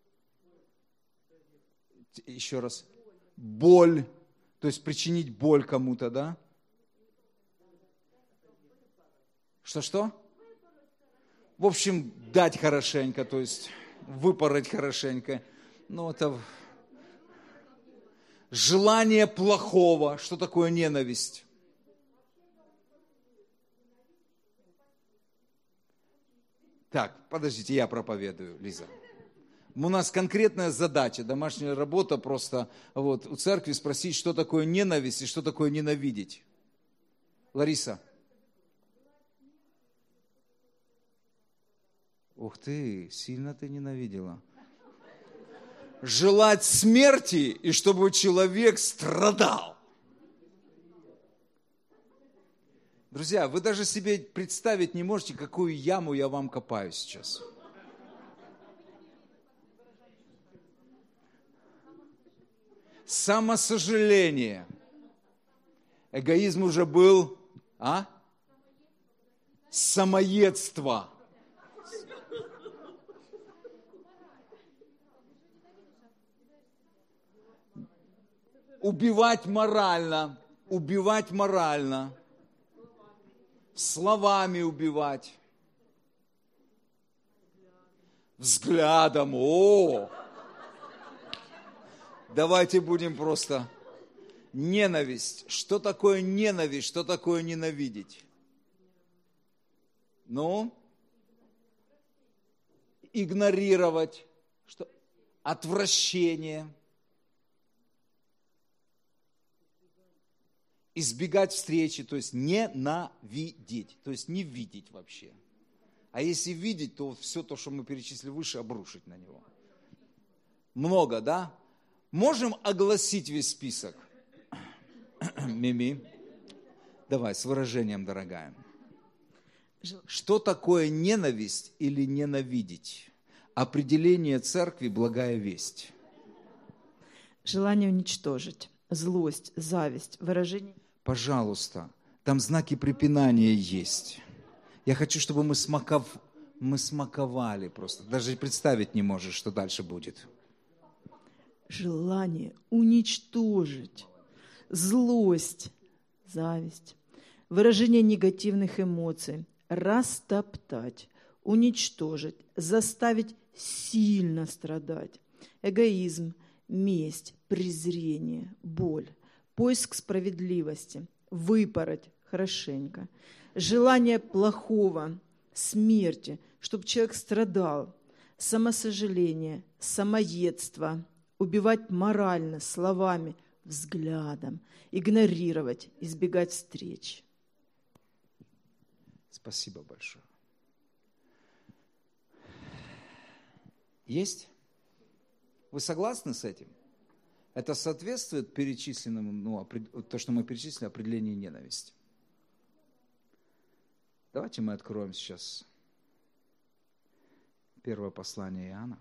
Еще раз. Боль. То есть причинить боль кому-то, да? Что-что? В общем, дать хорошенько, то есть выпороть хорошенько. Ну, это желание плохого. Что такое ненависть? Так, подождите, я проповедую, Лиза. У нас конкретная задача, домашняя работа просто вот, у церкви спросить, что такое ненависть и что такое ненавидеть. Лариса. Ух ты, сильно ты ненавидела. Желать смерти и чтобы человек страдал. Друзья, вы даже себе представить не можете, какую яму я вам копаю сейчас. Самосожаление. Эгоизм уже был, а? Самоедство. Убивать морально, убивать морально, словами убивать, взглядом. О, давайте будем просто ненависть. Что такое ненависть? Что такое ненавидеть? Ну, игнорировать, что? Отвращение. Избегать встречи, то есть ненавидеть, то есть не видеть вообще. А если видеть, то все то, что мы перечислили выше, обрушить на него. Много, да? Можем огласить весь список? Мими, давай, с выражением, дорогая. Что такое ненависть или ненавидеть? Определение церкви – благая весть. Желание уничтожить, злость, зависть, выражение. Пожалуйста, там знаки препинания есть. Я хочу, чтобы мы, смаков... мы смаковали просто. Даже представить не можешь, что дальше будет. Желание уничтожить, злость, зависть, выражение негативных эмоций, растоптать, уничтожить, заставить сильно страдать, эгоизм, месть, презрение, боль, поиск справедливости, выпороть хорошенько, желание плохого, смерти, чтобы человек страдал, самосожаление, самоедство, убивать морально, словами, взглядом, игнорировать, избегать встреч. Спасибо большое. Есть? Вы согласны с этим? Это соответствует перечисленным, ну, то, что мы перечислили, определению ненависти. Давайте мы откроем сейчас первое послание Иоанна.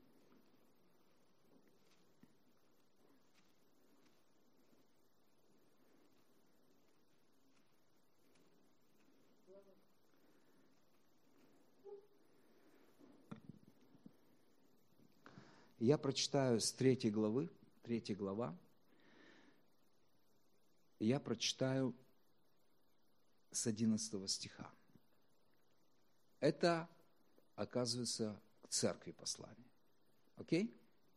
Я прочитаю с третьей главы, третья глава, я прочитаю с одиннадцатого стиха. Это, оказывается, к церкви послание. Окей?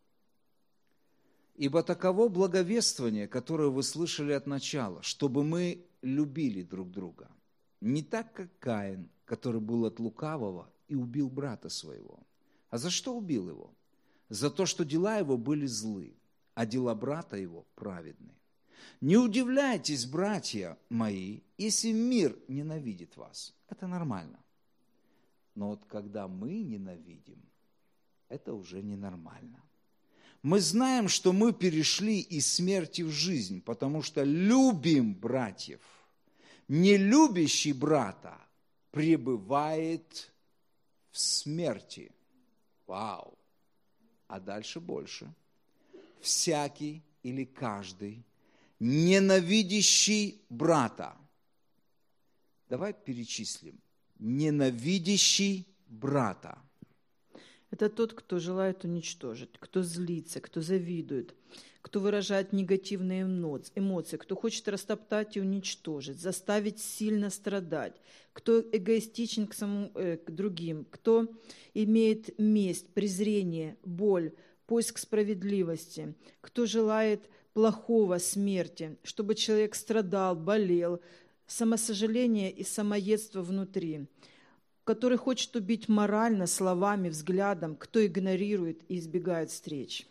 «Ибо таково благовествование, которое вы слышали от начала, чтобы мы любили друг друга, не так, как Каин, который был от лукавого и убил брата своего. А за что убил его? За то, что дела его были злы, а дела брата его праведны. Не удивляйтесь, братья мои, если мир ненавидит вас. Это нормально. Но вот когда мы ненавидим, это уже ненормально. Мы знаем, что мы перешли из смерти в жизнь, потому что любим братьев. Не любящий брата пребывает в смерти. Вау! А дальше больше. Всякий или каждый, ненавидящий брата. Давай перечислим. Ненавидящий брата. Это тот, кто желает уничтожить, кто злится, кто завидует, кто выражает негативные эмоции, кто хочет растоптать и уничтожить, заставить сильно страдать, кто эгоистичен к, самому, э, к другим, кто имеет месть, презрение, боль, поиск справедливости, кто желает плохого, смерти, чтобы человек страдал, болел, самосожаление и самоедство внутри, который хочет убить морально, словами, взглядом, кто игнорирует и избегает встреч.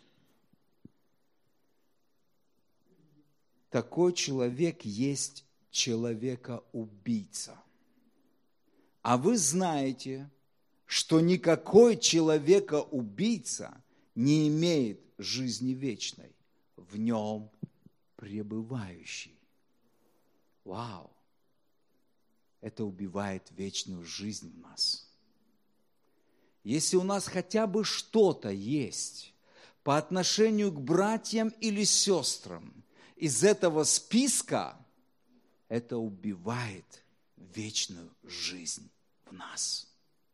Такой человек есть человека-убийца. А вы знаете, что никакой человека-убийца не имеет жизни вечной, в нем пребывающий. Вау! Это убивает вечную жизнь в нас. Если у нас хотя бы что-то есть по отношению к братьям или сестрам из этого списка, это убивает вечную жизнь в нас.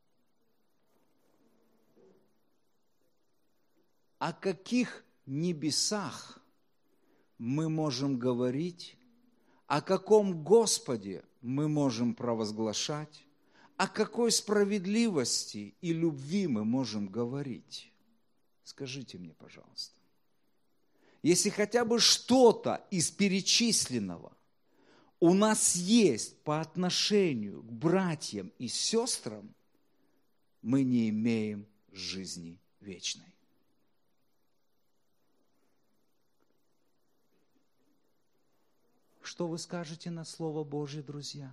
О каких небесах мы можем говорить, о каком Господе мы можем провозглашать, о какой справедливости и любви мы можем говорить? Скажите мне, пожалуйста. Если хотя бы что-то из перечисленного у нас есть по отношению к братьям и сестрам, мы не имеем жизни вечной. Что вы скажете на Слово Божье, друзья?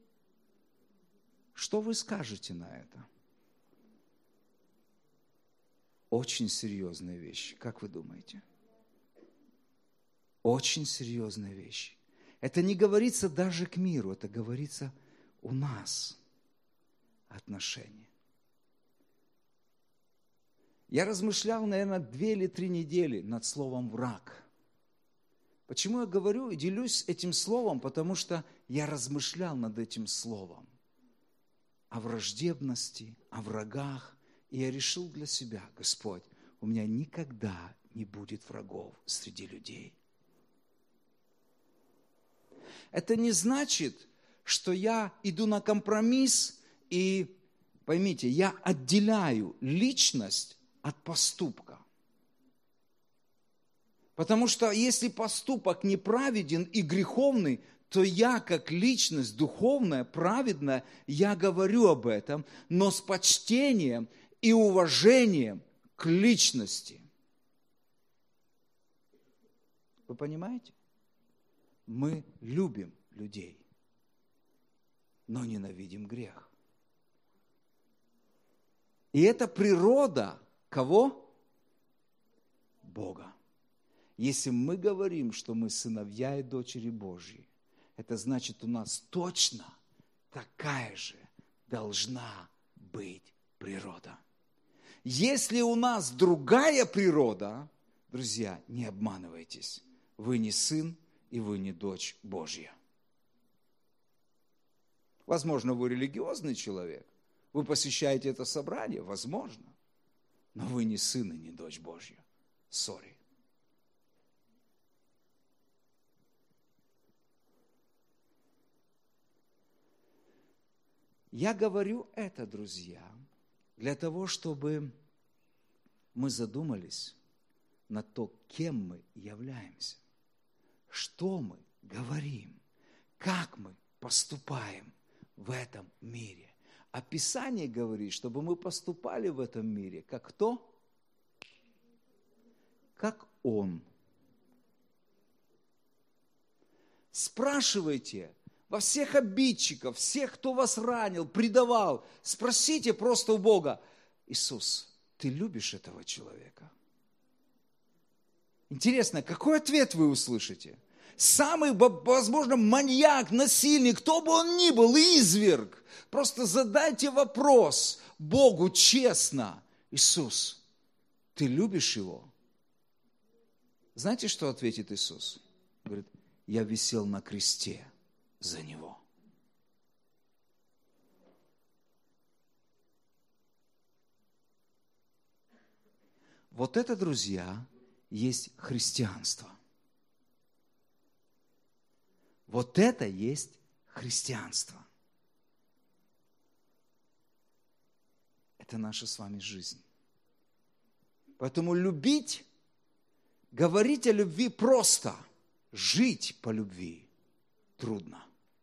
Что вы скажете на это? Очень серьезная вещь, как вы думаете? Очень серьезная вещь. Это не говорится даже к миру, это говорится у нас отношения. Я размышлял, наверное, две или три недели над словом «враг». Почему я говорю и делюсь этим словом? Потому что я размышлял над этим словом. О враждебности, о врагах. И я решил для себя: Господь, у меня никогда не будет врагов среди людей. Это не значит, что я иду на компромисс и, поймите, я отделяю личность от поступка. Потому что если поступок неправеден и греховный, то я, как личность духовная, праведная, я говорю об этом, но с почтением и уважением к личности. Вы понимаете? Мы любим людей, но ненавидим грех. И это природа кого? Бога. Если мы говорим, что мы сыновья и дочери Божьи, это значит, у нас точно такая же должна быть природа. Если у нас другая природа, друзья, не обманывайтесь, вы не сын и вы не дочь Божья. Возможно, вы религиозный человек, вы посещаете это собрание, возможно, но вы не сын и не дочь Божья. Сори. Я говорю это, друзья, для того, чтобы мы задумались над то, кем мы являемся, что мы говорим, как мы поступаем в этом мире. А Писание говорит, чтобы мы поступали в этом мире, как кто? Как Он. Спрашивайте во всех обидчиков, всех, кто вас ранил, предавал, спросите просто у Бога: Иисус, ты любишь этого человека? Интересно, какой ответ вы услышите? Самый, возможно, маньяк, насильник, кто бы он ни был, изверг. Просто задайте вопрос Богу честно: Иисус, ты любишь его? Знаете, что ответит Иисус? Говорит: я висел на кресте за него. Вот это, друзья, есть христианство. Вот это есть христианство. Это наша с вами жизнь. Поэтому любить, говорить о любви просто, жить по любви трудно.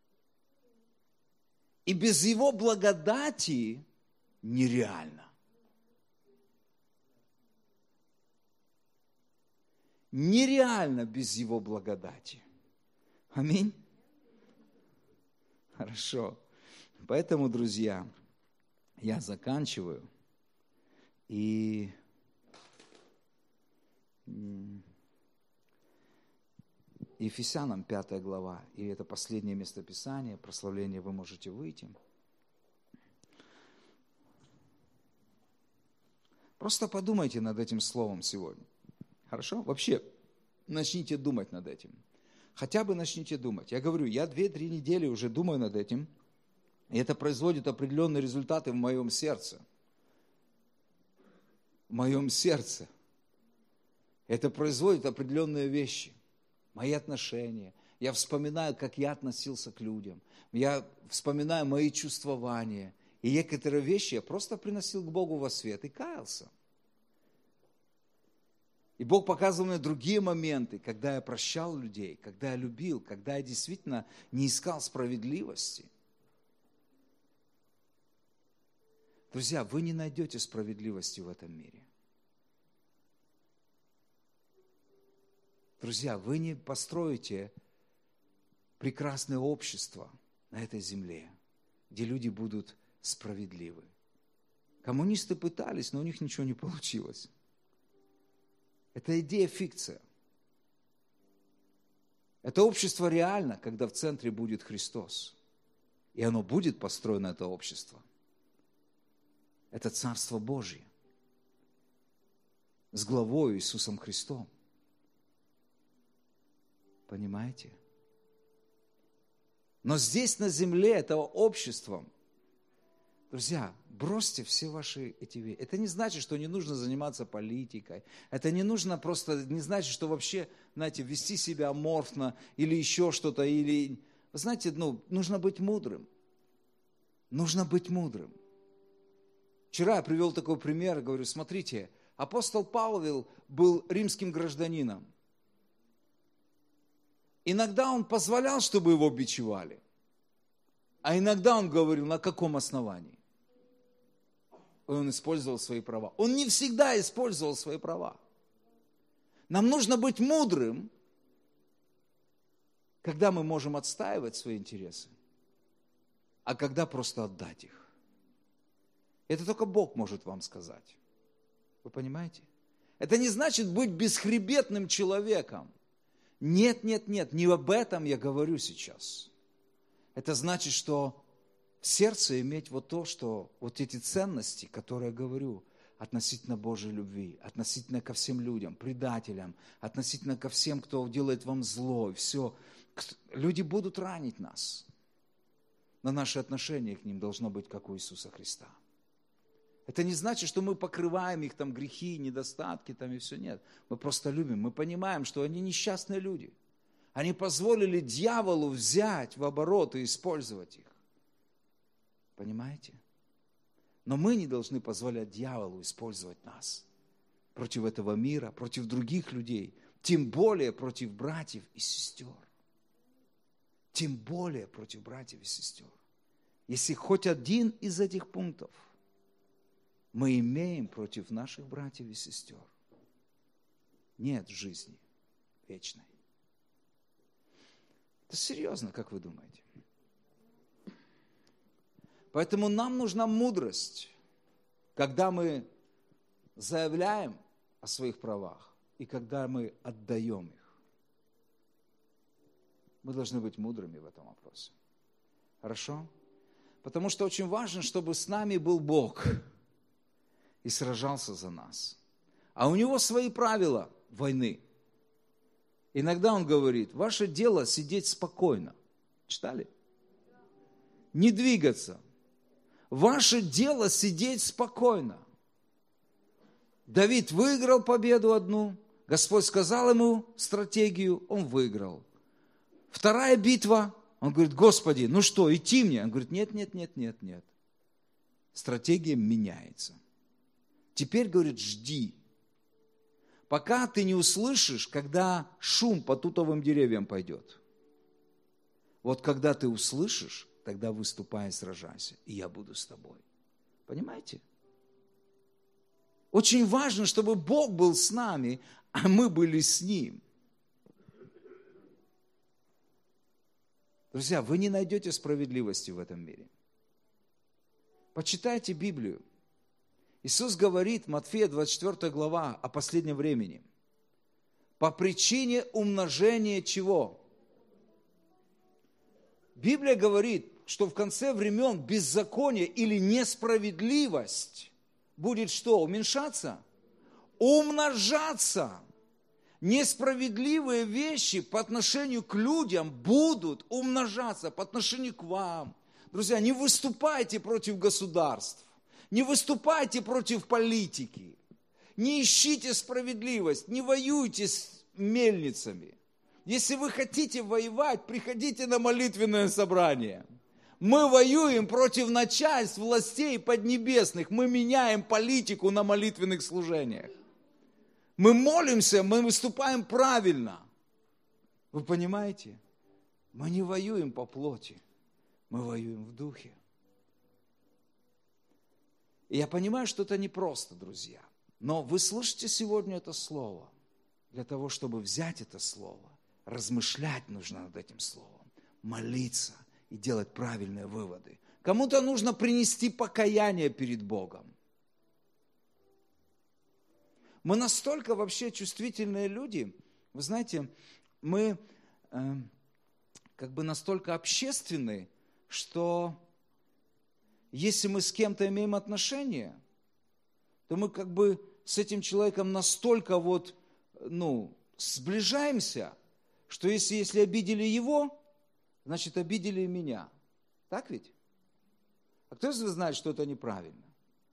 И без Его благодати нереально. Нереально без Его благодати. Аминь. Хорошо. Поэтому, друзья, я заканчиваю. И Ефесянам пятая глава, и это последнее местописание, прославление, вы можете выйти. Просто подумайте над этим словом сегодня. Хорошо? Вообще, начните думать над этим. Хотя бы начните думать. Я говорю, я две-три недели уже думаю над этим, и это производит определенные результаты в моем сердце. В моем сердце. Это производит определенные вещи. Мои отношения. Я вспоминаю, как я относился к людям. Я вспоминаю мои чувствования. И некоторые вещи я просто приносил к Богу во свет и каялся. И Бог показывал мне другие моменты, когда я прощал людей, когда я любил, когда я действительно не искал справедливости. Друзья, вы не найдете справедливости в этом мире. Друзья, вы не построите прекрасное общество на этой земле, где люди будут справедливы. Коммунисты пытались, но у них ничего не получилось. Это идея фикция. Это общество реально, когда в центре будет Христос. И оно будет построено, это общество. Это Царство Божье. с главой Иисусом Христом. Понимаете? Но здесь на земле этого общества, друзья, бросьте все ваши эти вещи. Это не значит, что не нужно заниматься политикой. Это не нужно просто, не значит, что вообще, знаете, вести себя аморфно или еще что-то. Или, вы знаете, ну, нужно быть мудрым. Нужно быть мудрым. Вчера я привел такой пример, говорю, смотрите, апостол Павел был римским гражданином. Иногда он позволял, чтобы его бичевали, а иногда он говорил, на каком основании. Он использовал свои права. Он не всегда использовал свои права. Нам нужно быть мудрым, когда мы можем отстаивать свои интересы, а когда просто отдать их. Это только Бог может вам сказать. Вы понимаете? Это не значит быть бесхребетным человеком. Нет, нет, нет, не об этом я говорю сейчас. Это значит, что в сердце иметь вот то, что вот эти ценности, которые я говорю, относительно Божьей любви, относительно ко всем людям, предателям, относительно ко всем, кто делает вам зло, и все. Люди будут ранить нас, но наше отношение к ним должно быть как у Иисуса Христа. Это не значит, что мы покрываем их там грехи, недостатки там и все. Нет. Мы просто любим. Мы понимаем, что они несчастные люди. Они позволили дьяволу взять в оборот и использовать их. Понимаете? Но мы не должны позволять дьяволу использовать нас против этого мира, против других людей, тем более против братьев и сестер. Тем более против братьев и сестер. Если хоть один из этих пунктов мы имеем против наших братьев и сестер, нет жизни вечной. Это серьезно, как вы думаете? Поэтому нам нужна мудрость, когда мы заявляем о своих правах и когда мы отдаем их. Мы должны быть мудрыми в этом вопросе. Хорошо? Потому что очень важно, чтобы с нами был Бог и сражался за нас. А у него свои правила войны. Иногда он говорит, ваше дело сидеть спокойно. Читали? Не двигаться. Ваше дело сидеть спокойно. Давид выиграл победу одну. Господь сказал ему стратегию, он выиграл. Вторая битва, он говорит, Господи, ну что, идти мне? Он говорит, нет, нет, нет, нет, нет. Стратегия меняется. Теперь, говорит, жди, пока ты не услышишь, когда шум по тутовым деревьям пойдет. Вот когда ты услышишь, тогда выступай и сражайся, и я буду с тобой. Понимаете? Очень важно, чтобы Бог был с нами, а мы были с Ним. Друзья, вы не найдете справедливости в этом мире. Почитайте Библию. Иисус говорит, Матфея двадцать четвёртая глава, о последнем времени. По причине умножения чего? Библия говорит, что в конце времен беззаконие или несправедливость будет что? Уменьшаться? Умножаться. Несправедливые вещи по отношению к людям будут умножаться по отношению к вам. Друзья, не выступайте против государств. Не выступайте против политики, не ищите справедливость, не воюйте с мельницами. Если вы хотите воевать, приходите на молитвенное собрание. Мы воюем против начальств, властей поднебесных, мы меняем политику на молитвенных служениях. Мы молимся, мы выступаем правильно. Вы понимаете? Мы не воюем по плоти, мы воюем в духе. И я понимаю, что это непросто, друзья. Но вы слышите сегодня это слово. Для того, чтобы взять это слово, размышлять нужно над этим словом, молиться и делать правильные выводы. Кому-то нужно принести покаяние перед Богом. Мы настолько вообще чувствительные люди, вы знаете, мы э, как бы настолько общественны, что если мы с кем-то имеем отношения, то мы как бы с этим человеком настолько вот, ну, сближаемся, что если, если обидели его, значит, обидели и меня. Так ведь? А кто из вас знает, что это неправильно?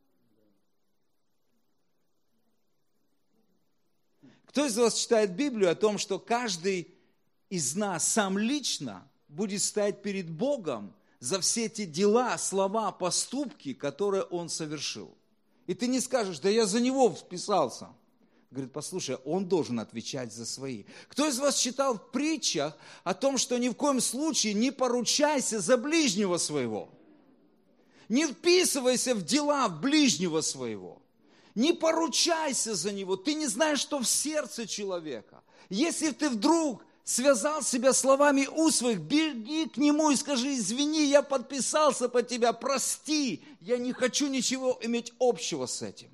Кто из вас читает Библию о том, что каждый из нас сам лично будет стоять перед Богом за все эти дела, слова, поступки, которые он совершил? И ты не скажешь, да я за него вписался. Говорит, послушай, он должен отвечать за свои. Кто из вас читал в притчах о том, что ни в коем случае не поручайся за ближнего своего? Не вписывайся в дела ближнего своего. Не поручайся за него. Ты не знаешь, что в сердце человека. Если ты вдруг связал себя словами уст своих, беги к нему и скажи, извини, я подписался под тебя, прости, я не хочу ничего иметь общего с этим.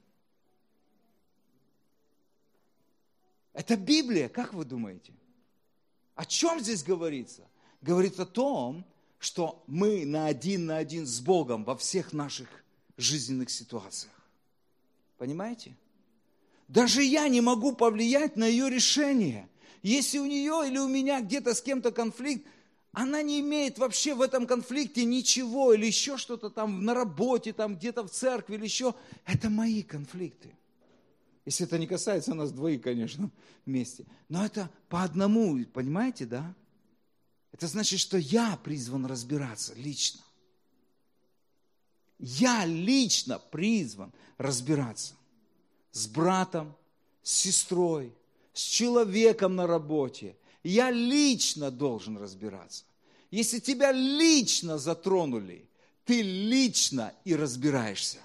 Это Библия, как вы думаете? О чем здесь говорится? Говорит о том, что мы на один на один с Богом во всех наших жизненных ситуациях. Понимаете? Даже я не могу повлиять на ее решение. Если у нее или у меня где-то с кем-то конфликт, она не имеет вообще в этом конфликте ничего, или еще что-то там на работе, там где-то в церкви, или еще. Это мои конфликты. Если это не касается нас двоих, конечно, вместе. Но это по одному, понимаете, да? Это значит, что я призван разбираться лично. Я лично призван разбираться с братом, с сестрой, с человеком на работе. Я лично должен разбираться. Если тебя лично затронули, ты лично и разбираешься.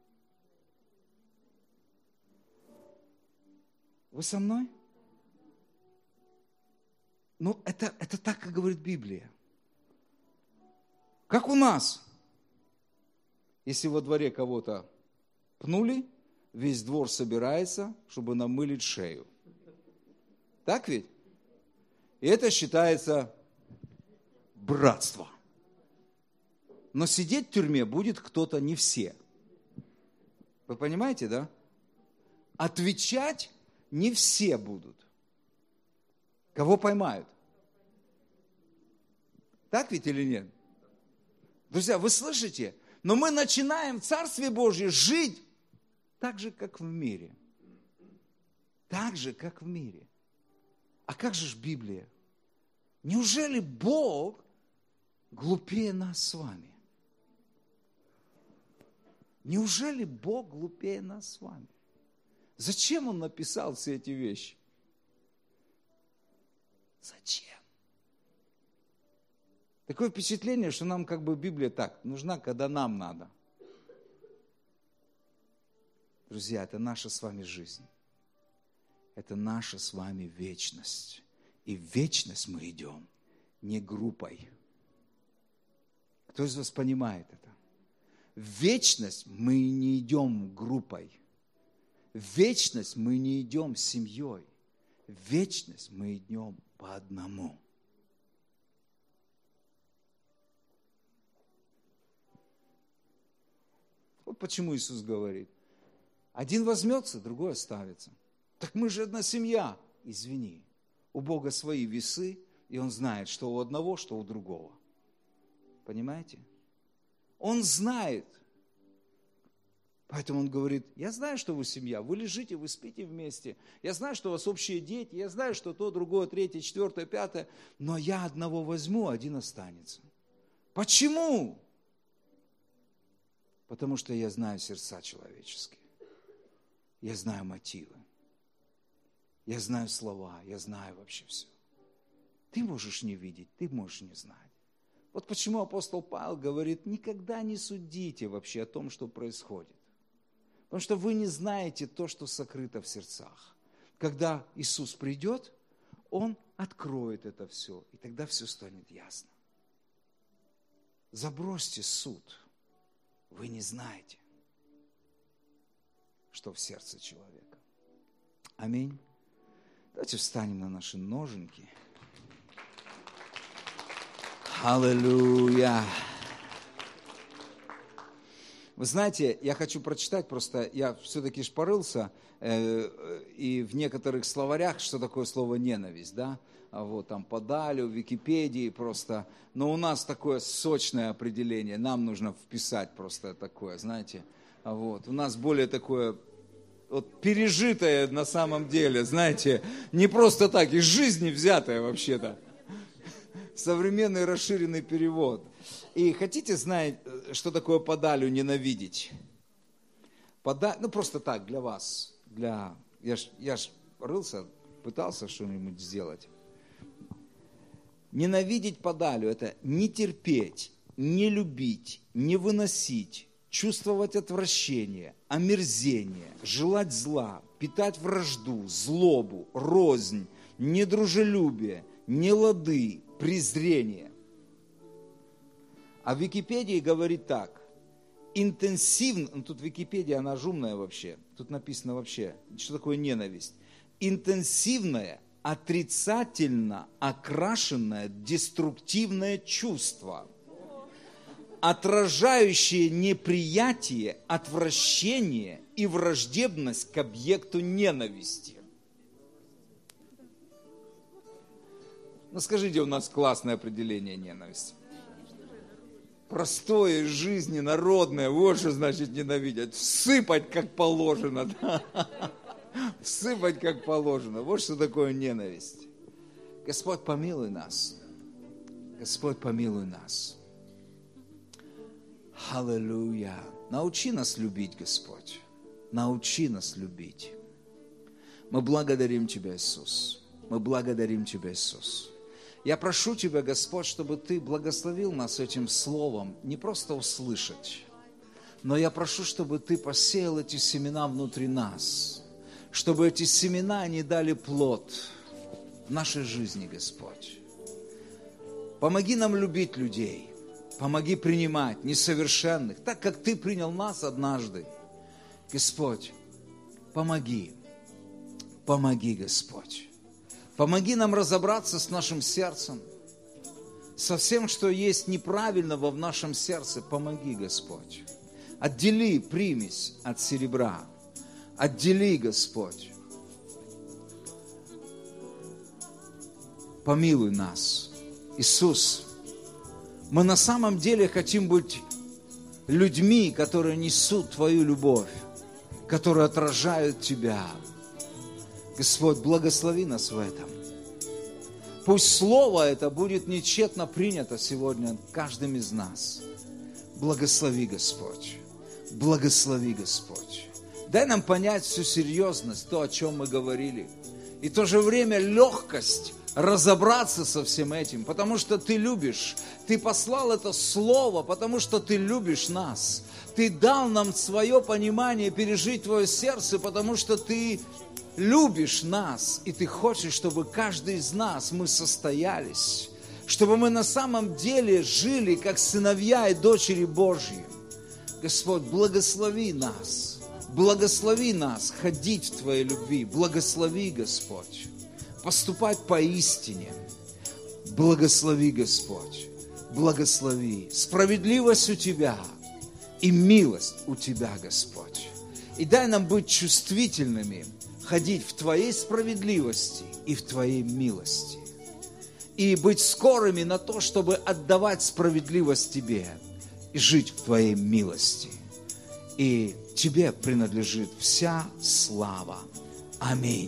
Вы со мной? Ну, это, это так, как говорит Библия. Как у нас. Если во дворе кого-то пнули, весь двор собирается, чтобы намылить шею. Так ведь? И это считается братство. Но сидеть в тюрьме будет кто-то, не все. Вы понимаете, да? Отвечать не все будут. Кого поймают? Так ведь или нет? Друзья, вы слышите? Но мы начинаем в Царстве Божьем жить так же, как в мире. Так же, как в мире. А как же ж Библия? Неужели Бог глупее нас с вами? Неужели Бог глупее нас с вами? Зачем Он написал все эти вещи? Зачем? Такое впечатление, что нам как бы Библия так, нужна, когда нам надо. Друзья, это наша с вами жизнь. Это наша с вами вечность. И в вечность мы идем не группой. Кто из вас понимает это? В вечность мы не идем группой. В вечность мы не идем семьей. В вечность мы идем по одному. Вот почему Иисус говорит, один возьмется, другой оставится. Так мы же одна семья. Извини, у Бога свои весы, и Он знает, что у одного, что у другого. Понимаете? Он знает. Поэтому Он говорит, я знаю, что вы семья, вы лежите, вы спите вместе. Я знаю, что у вас общие дети, я знаю, что то, другое, третье, четвертое, пятое. Но я одного возьму, один останется. Почему? Потому что я знаю сердца человеческие. Я знаю мотивы. Я знаю слова, я знаю вообще все. Ты можешь не видеть, ты можешь не знать. Вот почему апостол Павел говорит, никогда не судите вообще о том, что происходит. Потому что вы не знаете то, что сокрыто в сердцах. Когда Иисус придет, Он откроет это все, и тогда все станет ясно. Забросьте суд. Вы не знаете, что в сердце человека. Аминь. Давайте встанем на наши ноженьки. Аллилуйя. Вы знаете, я хочу прочитать, просто я все-таки шпарился. И в некоторых словарях, что такое слово ненависть, да? А вот там подали, в Википедии просто. Но у нас такое сочное определение, нам нужно вписать просто такое, знаете. А вот. У нас более такое вот, пережитое на самом деле, знаете, не просто так, из жизни взятое вообще-то. Современный расширенный перевод. И хотите знать, что такое подалю ненавидеть? Пода... Ну просто так, для вас. Для... Я ж, я ж рылся, пытался что-нибудь сделать. Ненавидеть подалю – это не терпеть, не любить, не выносить, чувствовать отвращение, омерзение, желать зла, питать вражду, злобу, рознь, недружелюбие, нелады, презрение. А в Википедии говорит так. Интенсивно, ну, тут Википедия, она жумная вообще, тут написано вообще, что такое ненависть. Интенсивная, отрицательно окрашенное деструктивное чувство, отражающее неприятие, отвращение и враждебность к объекту ненависти. Ну скажите, у нас классное определение ненависти. Простое, жизни, народное, вот что значит ненавидеть. Всыпать как положено, да? Всыпать как положено. Вот что такое ненависть. Господь, помилуй нас. Господь, помилуй нас. Аллилуйя. Научи нас любить, Господь. Научи нас любить. Мы благодарим Тебя, Иисус. Мы благодарим Тебя, Иисус. Я прошу Тебя, Господь, чтобы Ты благословил нас этим словом, не просто услышать, но я прошу, чтобы Ты посеял эти семена внутри нас, чтобы эти семена, они дали плод в нашей жизни, Господь. Помоги нам любить людей, помоги принимать несовершенных, так как Ты принял нас однажды. Господь, помоги, помоги, Господь. Помоги нам разобраться с нашим сердцем, со всем, что есть неправильного в нашем сердце. Помоги, Господь. Отдели примесь от серебра. Отдели, Господь. Помилуй нас. Иисус, мы на самом деле хотим быть людьми, которые несут Твою любовь, которые отражают Тебя. Господь, благослови нас в этом. Пусть Слово это будет нечетно принято сегодня каждым из нас. Благослови, Господь. Благослови, Господь. Дай нам понять всю серьезность, то, о чем мы говорили. И в то же время легкость разобраться со всем этим, потому что Ты любишь. Ты послал это Слово, потому что Ты любишь нас. Ты дал нам свое понимание пережить Твое сердце, потому что Ты любишь нас, и Ты хочешь, чтобы каждый из нас мы состоялись, чтобы мы на самом деле жили как сыновья и дочери Божьи. Господь, благослови нас, благослови нас ходить в Твоей любви, благослови, Господь, поступать поистине, благослови, Господь, благослови, справедливость у Тебя и милость у Тебя, Господь, и дай нам быть чувствительными, ходить в Твоей справедливости и в Твоей милости. И быть скорыми на то, чтобы отдавать справедливость Тебе и жить в Твоей милости. И Тебе принадлежит вся слава. Аминь.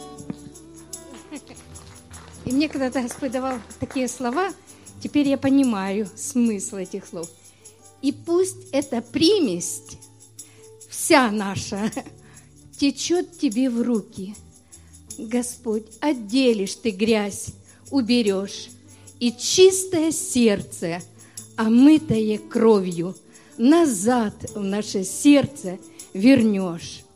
И мне когда-то Господь давал такие слова, теперь я понимаю смысл этих слов. И пусть эта примесь, вся наша, течет Тебе в руки. Господь, отделишь Ты грязь, уберешь, и чистое сердце, омытое кровью, назад в наше сердце вернешь.